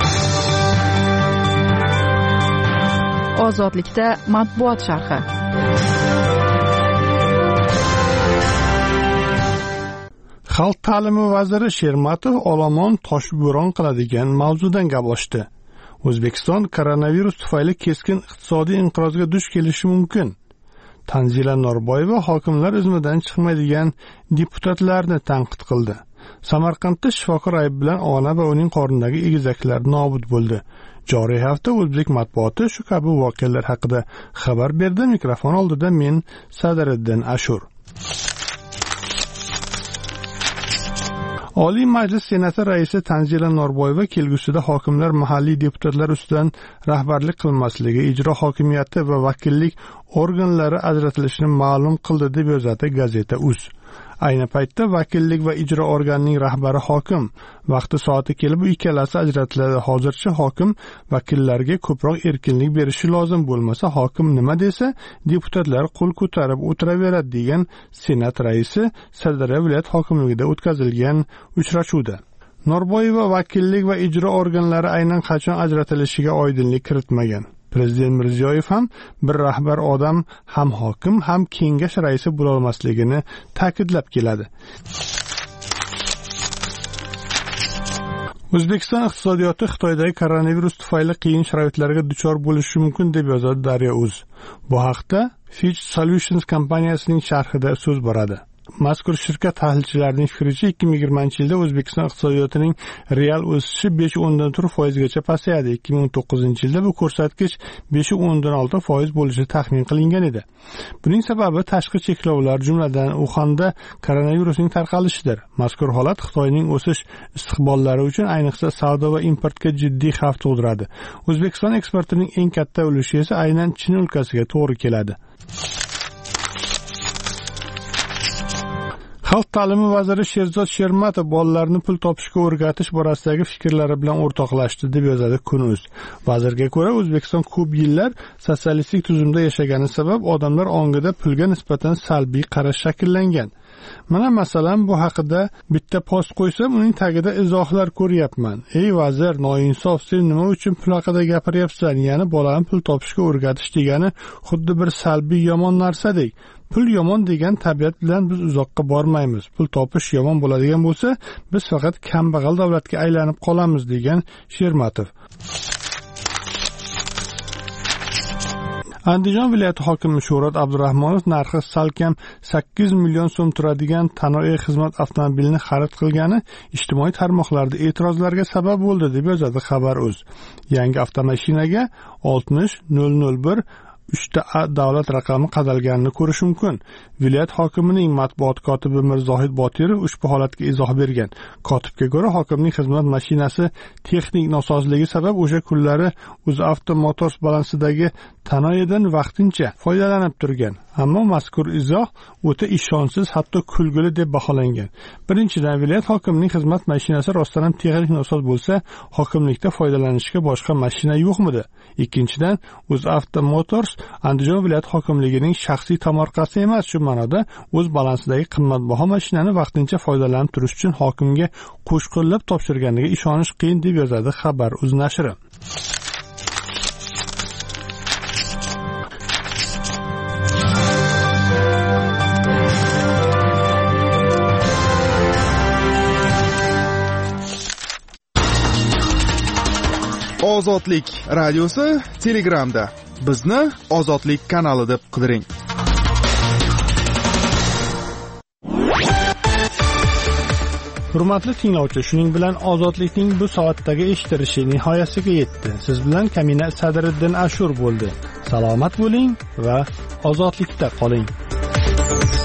Ozodlikda matbuot sharhi. Xalq ta'limi vaziri Shermatov olomon toshbo'ron qiladigan mavzudan gap ochdi. O'zbekiston koronavirus tufayli keskin iqtisodiy inqirozga duch kelishi mumkin. Tanzila Norboyeva hokimlar izmidan chiqmaydigan deputatlarni tanqid qildi. Samarqandda shifokor ayb bilan ona va uning qornidagi egizaklar nobud bo'ldi. Joriy hafta o'zbek matbuoti shu kabi voqealar haqida xabar berdi. Mikrofon oldida men Sadiriddin Ashur. Oliy Majlis Senati raisi Tanzila Norboyeva kelgusida hokimlar mahalliy deputatlar ustidan rahbarlik qilmasligi, ijro hokimiyati va vakillik organlari ajratilishini ma'lum qildi deb yozadi gazeta uz. Ayni paytda vakillik va ijro organining rahbari hokim. Vaqti soati kelib u ikkalasi ajratiladi. Hozircha hokim vakillarga ko'proq erkinlik berishi lozim, bo'lmasa hokim nima desa, deputatlar qo'l ko'tarib o'tiraveradi, degan Senat raisi Sirdaryo viloyat hokimligida o'tkazilgan uchrashuvda. Norboyeva vakillik va ijro organlari aynan qachon ajratilishiga oydinlik kiritmagan. Prezident Mirziyoyev ham bir rahbar odam ham hokim ham kengash raisi bo'la olmasligini ta'kidlab keladi. O'zbekiston iqtisodiyoti Xitoydagi koronavirus tufayli qiyin sharoitlarga duchor bo'lishi mumkin deb yozadi Daryo.uz. Bu haqda Fitch Solutions kompaniyasining sharhida so'z boradi. Mazkur shirkat tahlilchilarining fikricha ikki ming yigirmanchi yilda O'zbekiston iqtisodiyotining real o'sishi besh nuqta o'ndan to'rt foizgacha pasayadi. ikki ming o'n to'qqizinchi yilda bu ko'rsatkich besh nuqta o'ndan olti foiz bo'lishi taxmin qilingan edi. Buning sababi tashqi cheklovlar, jumladan Uxanda koronavirusning tarqalishidir. Mazkur holat Xitoyning o'sish istiqbollari uchun ayniqsa savdo va importga jiddiy xavf tug'diradi. O'zbekiston eksportining eng katta ulushi esa aynan Chin o'lkasiga to'g'ri keladi. Xalq ta'limi vaziri Sherzod Shermatov bolalarni pul topishga o'rgatish borasidagi fikrlari bilan o'rtoqlashdi deb yozadi Kun.uz. Vazirga ko'ra, O'zbekiston ko'p yillar sotsialistik tuzumda yashagani sabab odamlar ongida pulga nisbatan salbiy qarash shakllangan. Mana masalan bu haqida bitta post qo'ysam, uning tagida izohlar ko'ryapman. Ey vazir, noinsof, sen nima uchun pul haqida gapiryapsan? Ya'ni bolani pul topishga o'rgatish degani xuddi bir salbiy yomon narsadek. Pul yomon degan tabiat bilan biz uzoqqa bormaymiz. Pul topish yomon bo'ladigan bo'lsa, biz faqat kambag'al davlatga aylanib qolamiz, degan Shermatov. Andijon viloyati hokimi Shuhrat Abdurahmonov narxi salkam sakkiz million so'm turadigan Tanoe xizmat avtomobilini xarid qilgani ijtimoiy tarmoqlarda e'tirozlarga sabab bo'ldi deb yozadi Xabar.uz. Yangi avtomashinaga oltmish ming bir uchta davlat raqami qadalganini ko'rish mumkin. Viloyat hokimining matbuot kotibi Mirzohid Botirov ushbu holatga izoh bergan. Kotibga ko'ra, hokimning xizmat mashinasi texnik nosozligi sabab o'sha kunlari UzAvto Motors balansidagi tanoyidan vaqtincha foydalanib turgan. Ammo mazkur izoh o'ta ishonchsiz, hatto kulgili deb baholangan. Birinchidan, viloyat hokimining xizmat mashinasi rostdan ham texnik nosoz bo'lsa, hokimlikda foydalanishga boshqa mashina yo'qmidi? Ikkinchidan, UzAvto Motors Andijon viloyat hokimligining shaxsiy tomorqasi emas, shu ma'noda o'z balansidagi qimmatbaho mashinani vaqtincha foydalanib turish uchun hokimga qo'shqo'llab topshirganiga ishonish qiyin deb yozadi Xabar uz nashri. Ozodlik radiosi Telegramda. Bizni Ozodlik kanali deb qidiring. Hurmatli tinglovchi, shuning bilan Ozodlikning bu soatdagi eshittirishi nihoyasiga yetdi. Siz bilan Kamina Sadriddin Ashur bo'ldi. Salomat bo'ling va ozodlikda qoling.